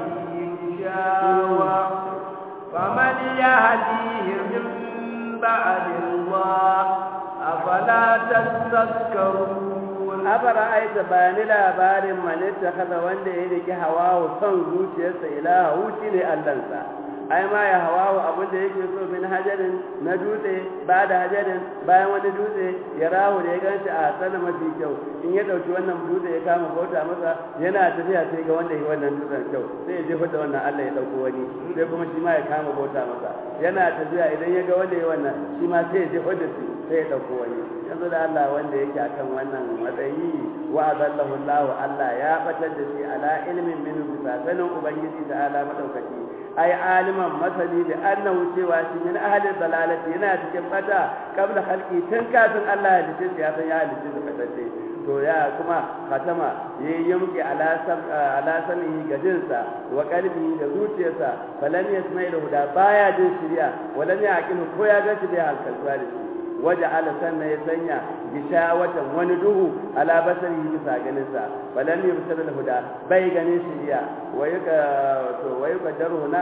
غشاوة فمن يهديه من بعد الله أفلا تذكرون abara aita bani labarin manitta kaza wanda ya rike hawawu son zuciyarsa ilaha wuci ne allansa ai ma ya hawawu abin da yake so min hajarin na dutse ba da hajarin bayan wani dutse ya rahu da ya ganshi a sana mafi kyau in ya dauki wannan dutse ya kama bauta masa yana tafiya sai ga wanda ya wannan dutsen kyau sai ya jefa da wannan Allah ya dauko wani sai kuma shi ma ya kama bauta masa yana tafiya idan ya ga wanda ya wannan shi ma sai ya jefa da shi sai ya dauko wani yanzu da Allah wanda yake akan wannan matsayi wa azallahu Allah Allah ya batar da shi ala ilmin min bisa sanin ubangiji da ala madaukaki ai aliman masali da annahu cewa shi min ahli dalalati yana cikin bata kabla khalqi tun kafin Allah ya dace ya san ya halice da fatace to ya kuma khatama yayi yamki ala sam ala samihi gajinsa wa qalbihi da zuciyarsa falan yasma'il huda baya jin shiriya walan yaqilu ko ya ga shi bai halkalwa da shi waje ala sanna ya sanya gishawatan wani duhu ala basari bisa ganinsa balan ne bisa da huda bai ganin shiriya wayuka to wayuka daruna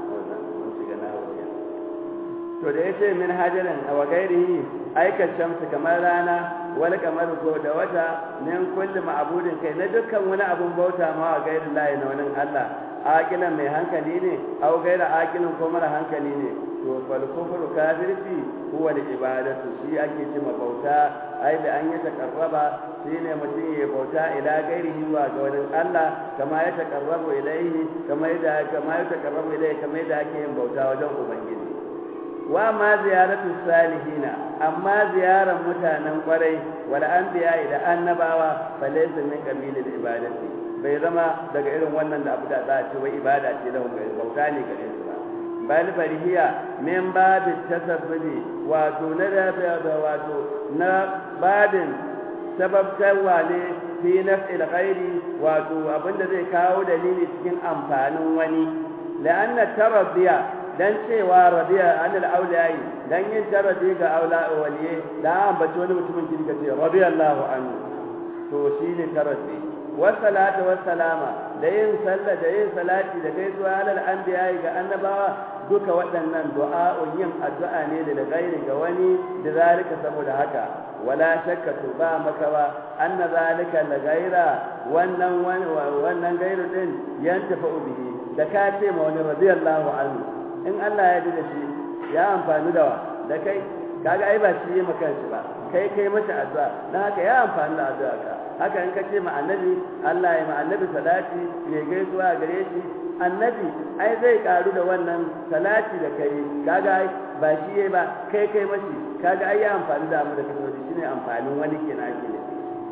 to da yace min hajaran aw gairihi aika shamsu kamar rana wal kamar ko da wata min kulli ma'budin kai na dukkan wani abun bauta ma wa gairin lahi na wani Allah aqilan mai hankali ne aw gaira aqilin ko mara hankali ne to fal kufru kafirci huwa al ibadatu shi ake cewa bauta ai da an yi takarraba shine mutum ya bauta ila gairihi wa ga wani Allah kama ya takarrabu ilaihi kama ya kama ya takarrabu ilaihi kama yadda ake yin bauta wajen ubangiji wa ma ziyaratu salihina amma ziyaran mutanen kwarai wal anbiya da annabawa falaysa min qabilil ibadati bai zama daga irin wannan da abu da za a ce wai ibada ce da bauta ne gare su ba bal barihiya min babit tasabbubi wato na da wato na babin sababtarwa ne fi naf'il ghairi wato abinda zai kawo dalili cikin amfanin wani la'anna tarabbiya dan cewa radiya anil auliyai dan yin taradi ga aula waliye da ambaci wani mutumin kirka ce radiyallahu anhu to shine taradi wassalatu wassalama da yin sallah da yin salati da gaisuwa alal anbiya ga annabawa duka waɗannan du'a'un yin addu'a ne da gairi ga wani da zalika saboda haka wala shakka to ba makawa anna zalika la gaira wannan wannan gairu din yantafa bihi da ka ce ma wani radiyallahu anhu in Allah ya da shi ya amfani da wa da kai kaga ai ba shi yi maka shi ba kai kai mata addu'a dan haka ya amfani da addu'a ka haka in ka ce ma annabi Allah ya ma annabi salati ya gaisuwa gare shi annabi ai zai karu da wannan salati da kai kaga ai ba shi yayi ba kai kai mashi kaga ai ya amfani da mu da kaso shine amfanin wani kenan ake ne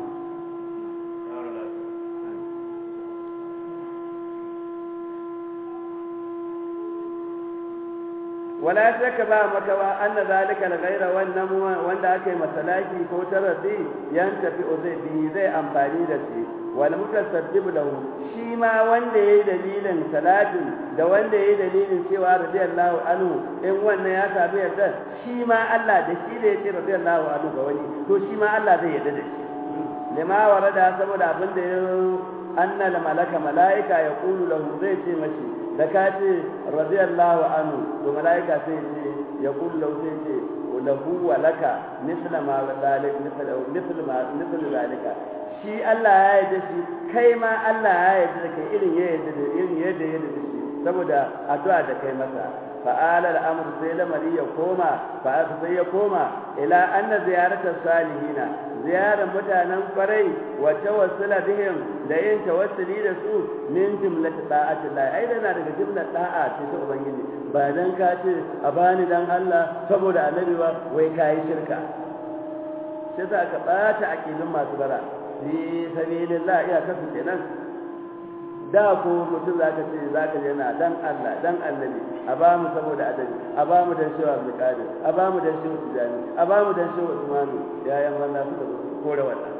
wala shakka ba makawa anna zalika al-ghayra wannan wanda ake masalaki ko tarasi yan tafi uzai zai amfani da shi wal mutasaddib lahu shi ma wanda yayi dalilin salatin da wanda yayi dalilin cewa radiyallahu anhu in wannan ya tabi yadda shi ma Allah da shi da yace radiyallahu anhu ga wani to shi ma Allah zai yarda da shi lima warada saboda abin da anna al malaka malaika yaqulu lahu zai ce mashi da ka ce radiyallahu anhu to malaika sai ce yaqulu lahu sai ce lahu wa laka misla ma zalik misla misla ma misla zalika shi Allah ya yarda shi kai ma Allah ya yarda da kai irin ya yarda da irin yadda ya yarda da shi saboda addu'a da kai masa fa'ala al-amr sai lamari ya koma fa sai ya koma ila anna ziyaratar salihina ziyarar mutanen kwarai wa tawassula bihim da yin tawassuli da su min jumlat da'atillah ai da na daga jumlat da'a ce ta ubangiji ba dan ka ce a bani dan Allah saboda annabi ba wai kai shirka sai za ka bata aqidun masu bara fi sabilillah iya kasu kenan da ko mutum zaka ce zaka je na dan Allah dan annabi a ba mu saboda adabi a ba mu dan shewa mulkadi a ba mu dan shewa tijani a ba mu dan shewa usmani yayan wannan suka kore wannan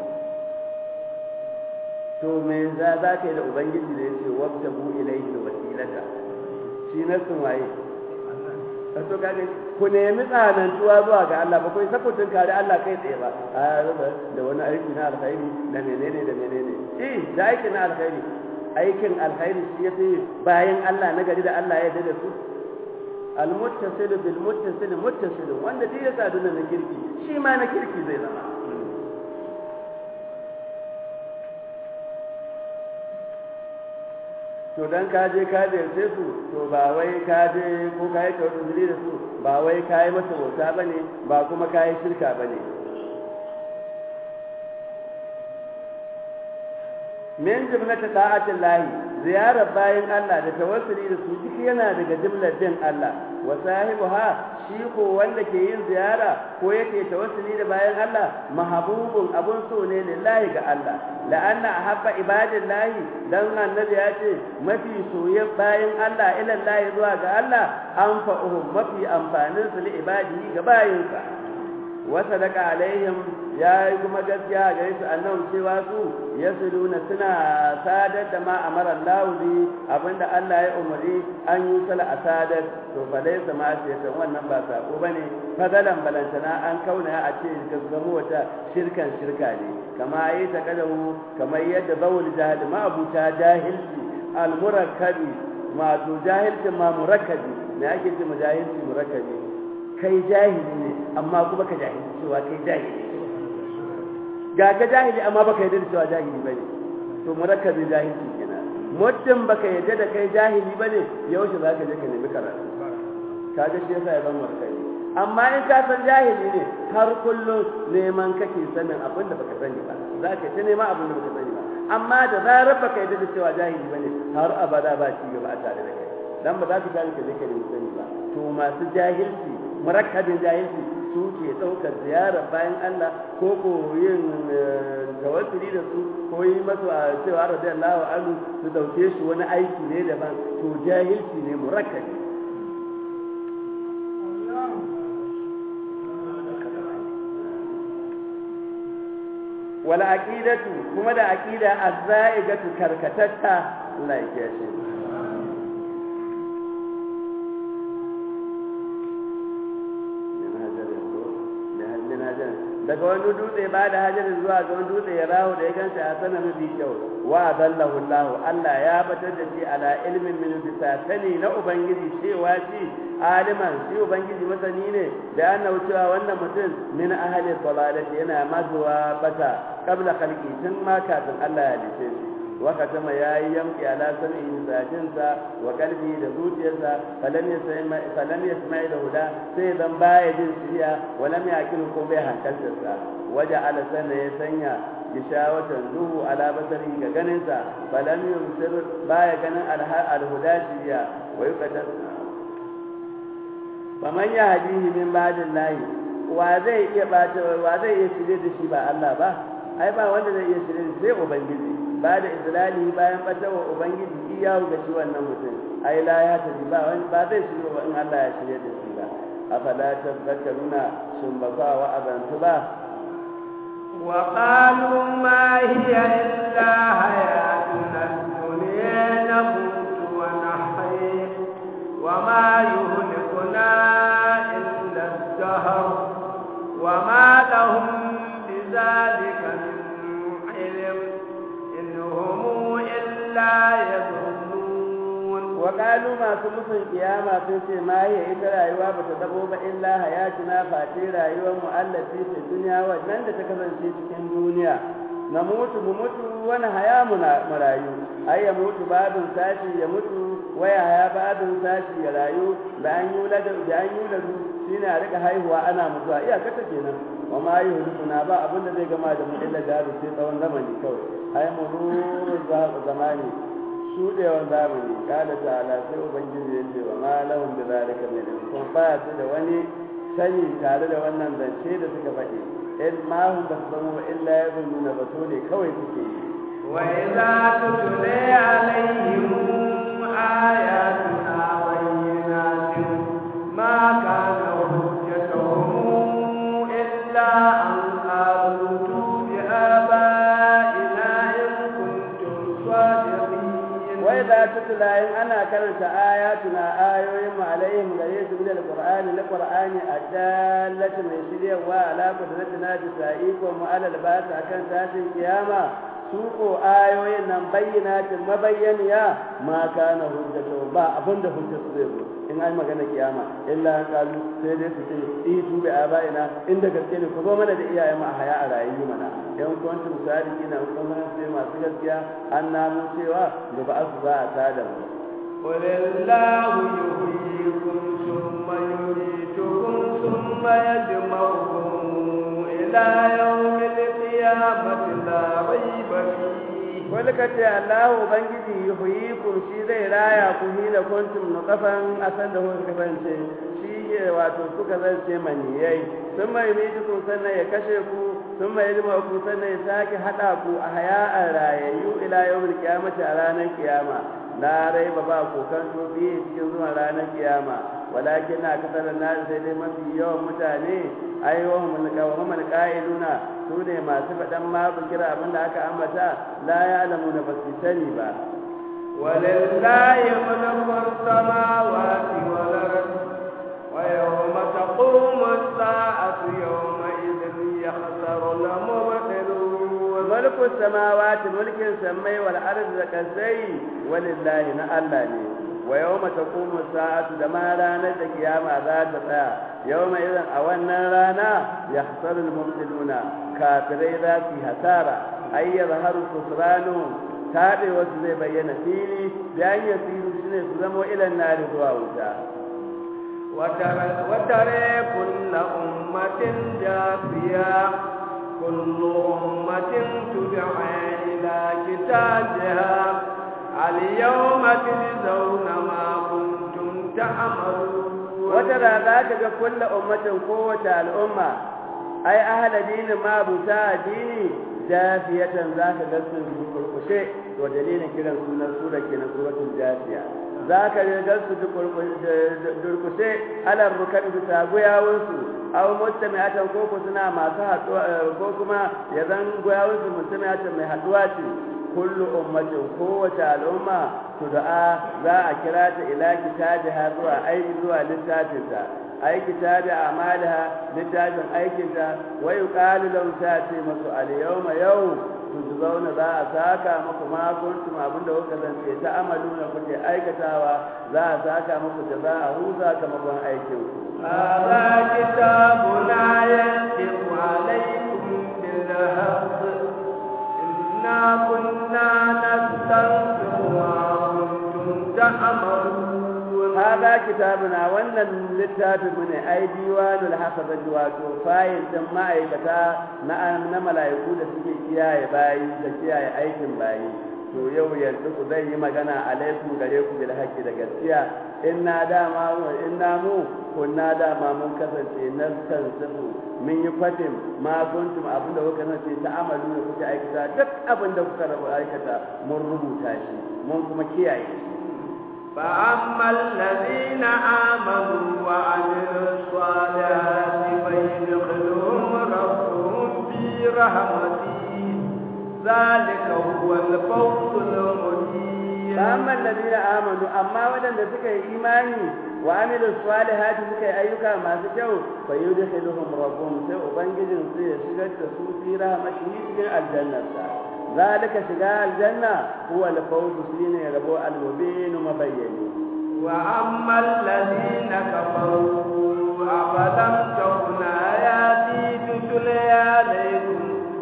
to me za za ka yi da ubangiji da yace wabtabu ilayhi wasilata shi na sun waye to kaga ku nemi tsanantuwa zuwa ga Allah ba kai sakutun kare Allah kai tsaye ba da wani aiki na alkhairi da menene da menene eh da aiki na alkhairi aikin alkhairi shi yafi bayan Allah na gari da Allah ya yarda da su almuttasil bil muttasil muttasil wanda dai ya sadu na kirki shi ma na kirki zai zama to dan ka je ka ziyarce su to ba wai ka je ko ka yi tawassuli da su ba wai ka yi masa bauta bane ba kuma ka yi shirka bane min jumlata ta'atin lahi ziyarar bayan Allah da tawassuli da su duk yana daga jumlar din Allah wa sahibuha shi ko wanda ke yin ziyara ko yake tawassuli da bayan Allah mahabubun abun so ne lillahi ga Allah la'anna ahabba ibadillahi dan annabi ya ce mafi soyayyen bayan Allah ila Allah zuwa ga Allah anfa'uhum mafi amfanin su li ibadihi ga bayinsa wa sadaqa alaihim ya yi kuma gaskiya ga su annabi cewa su yasuluna suna sadar da ma amara Allah bi abinda Allah ya umari an yi sala a sadar to fa dai sama ce san wannan ba sako bane fadalan balantana an kauna a ce ka zama wata shirkan shirka ne kama yi ta kadahu kamar yadda bawul jahil ma abuta jahilci al murakkabi ma to jahilci ma murakkabi me ake ce mujahilci murakkabi kai jahili ne amma kuma ka jahili cewa kai jahili ga ka jahili amma baka yarda da cewa jahili bane to murakkabi jahili kenan muddin baka yarda da kai jahili bane yaushe zaka je ka nemi karatu kaga shi yasa ya ban murakkabi amma in ka san jahili ne har kullum neman kake sanin abin da baka sani ba zaka ta neman abin da baka sani ba amma da zarar baka yarda da cewa jahili bane har abada ba ci gaba a tare da kai dan ba za ka gane ka je ka nemi sani ba to masu jahilci murakkabin jahilci su ke ɗaukar ziyarar bayan Allah ko ko yin tawassuli da su ko yi masu a cewa radiyallahu anhu su dauke shi wani aiki ne daban to jahilci ne murakkabi wala aqidatu kuma da aqida az-za'igatu karkatatta Allah ya kiyaye daga wani dutse ba da hajarin zuwa ga wani dutse ya rahu da ya gansa a sanar mafi kyau wa dallahu Allah Allah ya batar da shi ala ilmin min bisa sani na ubangiji cewa shi aliman shi ubangiji masani ne da annahu cewa wannan mutum min ahli dalalati yana mazuwa bata qabla khalqi tun ma kafin Allah ya dace shi waka ma yayi yamki ala sam'i sajinsa wa qalbi da zuciyarsa falam yasma falam yasma da huda sai dan baya jin shiriya walam yakilu ko bai hankaltarsa waja ala sanna ya sanya gishawatan zuhu ala basari ga ganinsa falam yusir baya ganin alhuda shiriya wa yuqaddas faman yahdihi min ba'dillahi wa zai iya bata wa zai iya shirye da shi ba Allah ba ai ba wanda zai iya shirye da sai ubangiji ba da izlali bayan batawa ubangiji iyawu ga shi wannan mutum ai la ya taji ba wani ba zai shirye ba in Allah ya shirye da shi ba afala tadhakkaruna sun ba ba wa azantu ba wa qalu ma hiya illa hayatuna dunya namutu wa nahya wa ma yuhlikuna illa ad-dahr wa ma lahum bizalika min ilm هم إلا يظنون وقالوا ما سمسن قيامة تنسي ما هي إذا رأيوا بتدبوب إلا حياتنا فاتي رأيوا مؤلفي في الدنيا وجنان تكذن في الدنيا نموت مموت ونحيا مرايو أي يموت بعض ساشي يموت ويحيا بعض ساشي يرايو بأن يولد بأن يولد shine a rika haihuwa ana mutuwa iya kata kenan wa ma yuhlikuna ba abinda zai gama da mu illa da sai tsawon zamani kawai ai mururun zamani shudewan zamani kada ta'ala sai ubangiji ya ce wa ma lahum bi zalika min kun ba su da wani sani tare da wannan zance da suka faɗi in ma hum basamu illa yazununa ba so ne kawai suke yi wa idza tutla alaihim ayatuna bayyinatin ma kana hujjatuhum illa an qalu bi abaina in kuntum sadiqin wa idza tutla in ana karanta ayatuna ayoyin mu alaihim gare su bil qur'ani la qur'ani adallatu mai shiryawa ala qudratina bi sa'iqo mu ala albas akan tashin kiyama suko ayoyin nan bayyinatin mabayyaniya ma kana hujjatu ba abinda hujjatu zai zo in ai magana kiyama illa an kalu sai dai su ce eh tu bi abaina inda gaske ne ku zo mana da iyayen mu a haya a rayu mana yan kwantum sadiki na kuma sai masu gaskiya an namu cewa da ba su za a tada mu walillahu yuhyikum thumma yumitukum thumma yajma'ukum ila yawmil qiyamati la rayba fihi wani ka ce Allahu Ubangiji yuhyikum shi zai raya ku hina kuntum nuqafan asan da kuka kasance shi ke wato kuka zance maniyai sun mai mitukum sannan ya kashe ku sun mai ilma ku sannan ya sake hada ku a haya'an rayayyu ila yawmil qiyamati a ranar kiyama la raiba ba kokan to biye cikin zuwa ranar kiyama walakin na kasaran na sai dai mafi yawan mutane ayyuhum mulkawhum alqailuna su ne masu faɗan ma bukira abinda aka ambata la ya'lamu na basu sani ba walillahi mulku samawati wal ardi wa yawma taqumu as-sa'atu yawma idhin yakhsaru al-mubtilun mulku samawati mulkin samai wal ardi da kasai walillahi na Allah ne wa yawma taqumu as-sa'atu da ma ranar da kiyama za ta tsaya yawma idan a wannan rana yakhsaru al-mubtiluna kafirai za su hasara ay yazharu kusranuhum tabe wasu zai bayyana fili da an yasiru shine su zama ilan nari zuwa wuta watare kullu ummatin jafiya kullu ummatin tud'a ila kitabiha al-yawma tujzauna ma kuntum ta'malun wata da za ka ga kullu ummatin kowace al'umma ai ahla dinin ma buta addini jafiyatan zaka ga sun kurkushe to dalilin kiran sunan sura kenan suratul jafiya zaka ga su durkushe ala rukan bisa goyawun su aw mustami'atan ko ko suna masu haduwa ko kuma yazan goyawun su mustami'atan mai haduwa ce kullu ummatin kowace al'umma tud'a za a kira ta ila kitabiha zuwa aiki zuwa littafinta ai kitabi amalaha littafin aikinta wa yuqalu lahum ta'ti masu al-yawma yau tujzauna za a saka muku ma kuntum abinda kuka zance ta amaluna kuke aikatawa za a saka muku jazaahu sakamakon aikin ku هذا كتابنا ينطق عليكم بالحق إنا كنا نستنسخ ما كنتم تعملون هذا كتابنا wannan littafin mu ne ai diwanul hafazati wato fayil din ma'aikata na na malaiku da suke kiyaye bayi da kiyaye aikin bayi to yau yanzu ku zai yi magana alaikum gare ku bil haqqi da gaskiya inna dama inna mu kunna dama mun kasance nan kan su mun yi fatin ma kuntum abinda kuka nace ta amalu da kuke aikata duk abinda kuka rabu aikata mun rubuta shi mun kuma kiyaye فأما الذين آمنوا وعملوا الصالحات فيدخلهم ربهم في رحمته ذلك هو الفوز المبين. فأما الذين آمنوا أما ودن سكي إيماني وعملوا الصالحات سكي أيوكا ما سكوا فيدخلهم ربهم سوء بنجد سيشغل في رحمته سكي الجنة ذلك شجاع الجنة هو الفوز سين ربو المبين مبين. وأما الذين كفروا أفلم تكن آياتي تتلى عليكم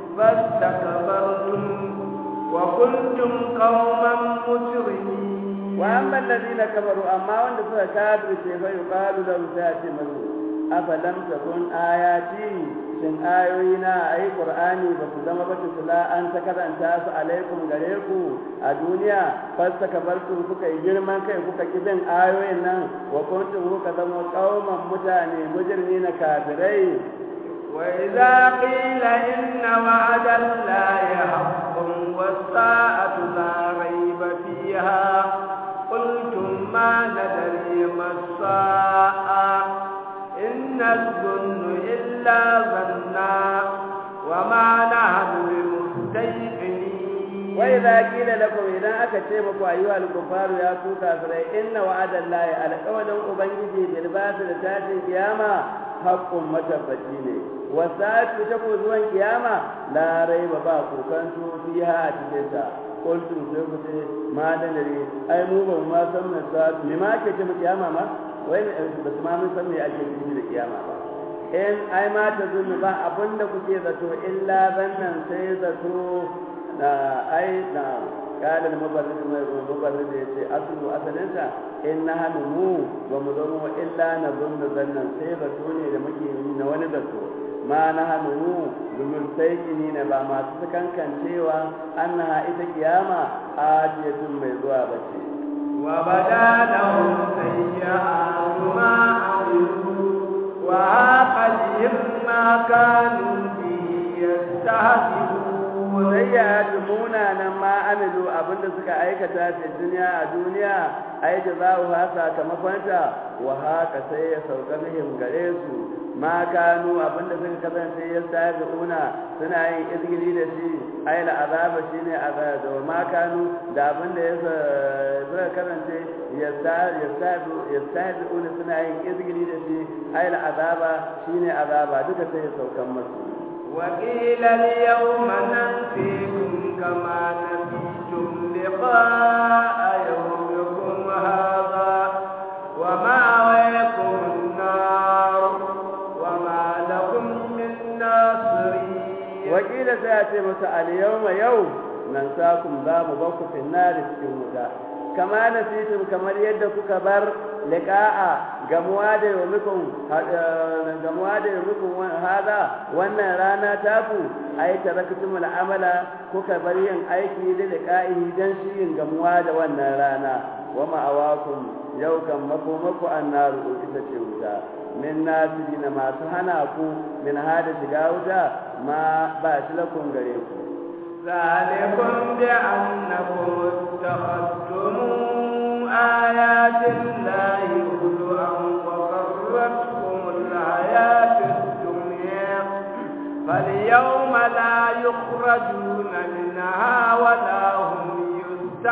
فاستكبرتم وكنتم قوما مجرمين. وأما الذين كفروا أما وأن فكافر فيقال لهم تأتي مزور أفلم تكن آياتي shin ayoyina ai qur'ani ba su zama ba tutula an ta karanta su alaikum gare ku a duniya fastakabartum kuka yi girman kai kuka kibin ayoyin nan wa kuntum kuka zama qauman mutane mujrimina kafirai wa idza qila inna wa'ada allahi haqqun was-sa'atu la rayba fiha qultum ma nadri mas-sa'a إن الظن إلا ظنا وما نحن بمستيقنين. وإذا قيل لكم إذا أكتبكم أيها الكفار يا كافرين إن وعد الله على قول أبنجي بالباس لتاتي القيامة حق متبتين وساعة تكون زوان قيامة لا ريب باكو كنتم فيها أتجزا قلتم سيكتي ما ندري أي موبا ما سمنا الساعة لما كتب القيامة ما wai ba su ma mun san me ake nufi da kiyama ba in ai ma ta zunnu ba abinda kuke zato illa zannan sai zato da ai na قال المبرد المبرد yace aslu asalinsa inna hanu wa mudamu illa nadhunnu zannan sai zato ne da muke yi na wani zato ma na hanu domin sai kini ne ba masu kankancewa annaha ita kiyama ajiyatun mai zuwa bace وبدا لهم سيئات ما عملوا وحاق بهم ما كانوا به يستهزئون. سيئات منانا ما عملوا abinda suka aikata a duniya a duniya ai jazaa'u hasa kamakonta wa haka sai ya sauka bihim gare su ma kanu abinda suka kasance ya sabiuna suna yin izgili da shi ai la azaba shine azaba wa ma kanu da abinda ya suka kasance ya sabi ya sabiuna suna yin izgili da shi ai la azaba shine azaba duka sai ya saukan musu وقيل اليوم ننسيكم كما نسيتم لقاء يومكم هذا ومأواكم النار وما لكم من ناصرين. وقيل سيأتي مساء اليوم يوم ننساكم ذا مبوك في النار السوداء كما نسيتم كما يدك كبر لقاء جمواد يومكم جمواد يومكم هذا وانا رانا تاكو أي تركتم العمل كبرين أيكي للقائه جنشي جمواد وانا رانا وما أواكم يوكم مكومكو النار إتشوتا من ناسدين ما سهناكو من هذا تجاوتا ما باش لكم غريكم ذلكم بأنكم اتخذتم آيات الله هزوا وغرتكم الحياة الدنيا فاليوم لا يخرجون منها ولا هم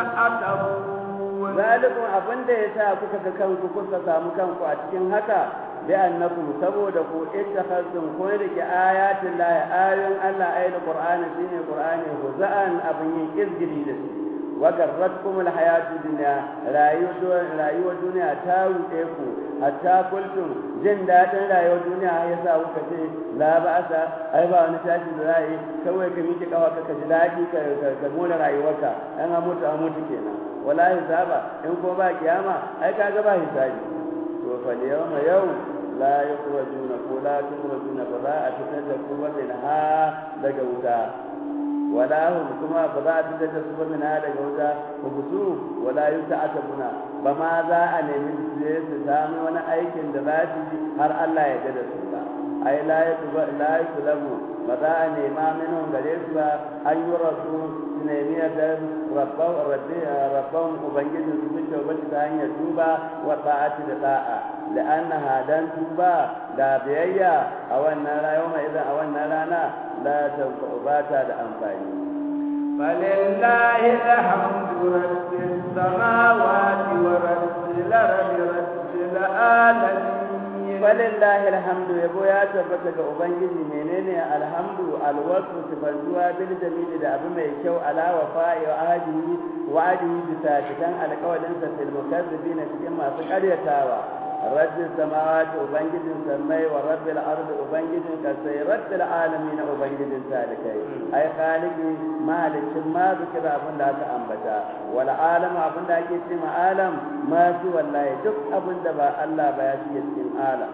يستعتبون. zalikun abin da ya sa kuka ga kanku kuka samu kanku a cikin haka bi annakum saboda ku ittakhadtum kun rike ayatin lahi ayun Allah ayil qur'ani shine qur'ani huzan abin yin izgiri da shi wa garratkum alhayatu dunya rayuwar duniya ta ruɗe ku hatta kultum jin daɗin rayuwar duniya ya sa kuka ce la ba'asa ai ba wani tashi da zai kawai ka miƙe kawa ka ji daɗi ka ka more rayuwarka an mutu an mutu kenan wala hisaba in ko ba kiyama ai kaga ba hisabi to fa yawma yau la yukhrajuna ko la tukhrajuna ba za a fitar da ku ba ha daga wuta wala hum kuma ba za a fitar da su ba min ha daga wuta hubusu wala yuta'atabuna ba ma za a nemi su samu wani aikin da za su yi har Allah ya ga da su ba ai la yatuba la yutlabu ba za a nema minhum gare su ba an yi rasu su nemi da rabban rabbi rabban ubangijin su bi tawbati ta hanyar tuba wa ta'ati da da'a la'annaha dan tuba da biyayya a wannan rayuwa idan a wannan rana la ta da amfani فلله الحمد رب السماوات ورب الأرض رب العالمين فلله الحمد يبو يا تبتك ubangiji menene alhamdu alwasfu sifantuwa bil jamil da abu mai kyau ala wafa'i wa ahdihi wa ahdihi bisa cikin alƙawarin sa fil mukazzibina cikin masu ƙaryatawa rabbi samawati ubangijin samai wa rabbil ardi ubangijin kasai rabbil alamin ubangijin talikai ai khaliqi malikin ma zikira abin da aka ambata wal alam abin da ake cewa alam ma fi wallahi duk abin da ba Allah ba ya shi cikin alam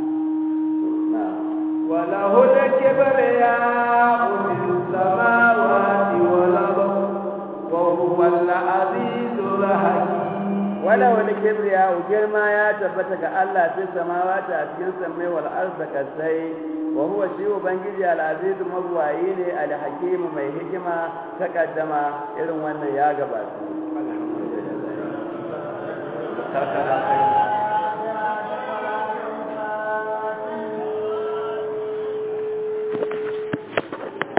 وله الكبرياء في السماوات والأرض وهو العزيز الحكيم وله الكبرياء وجرما يا تبتك الله في السماوات أتكن سمي والأرض كسي وهو شيء بنجي العزيز مبوعين الحكيم ما يحكما تقدم إلو وانا يا قبات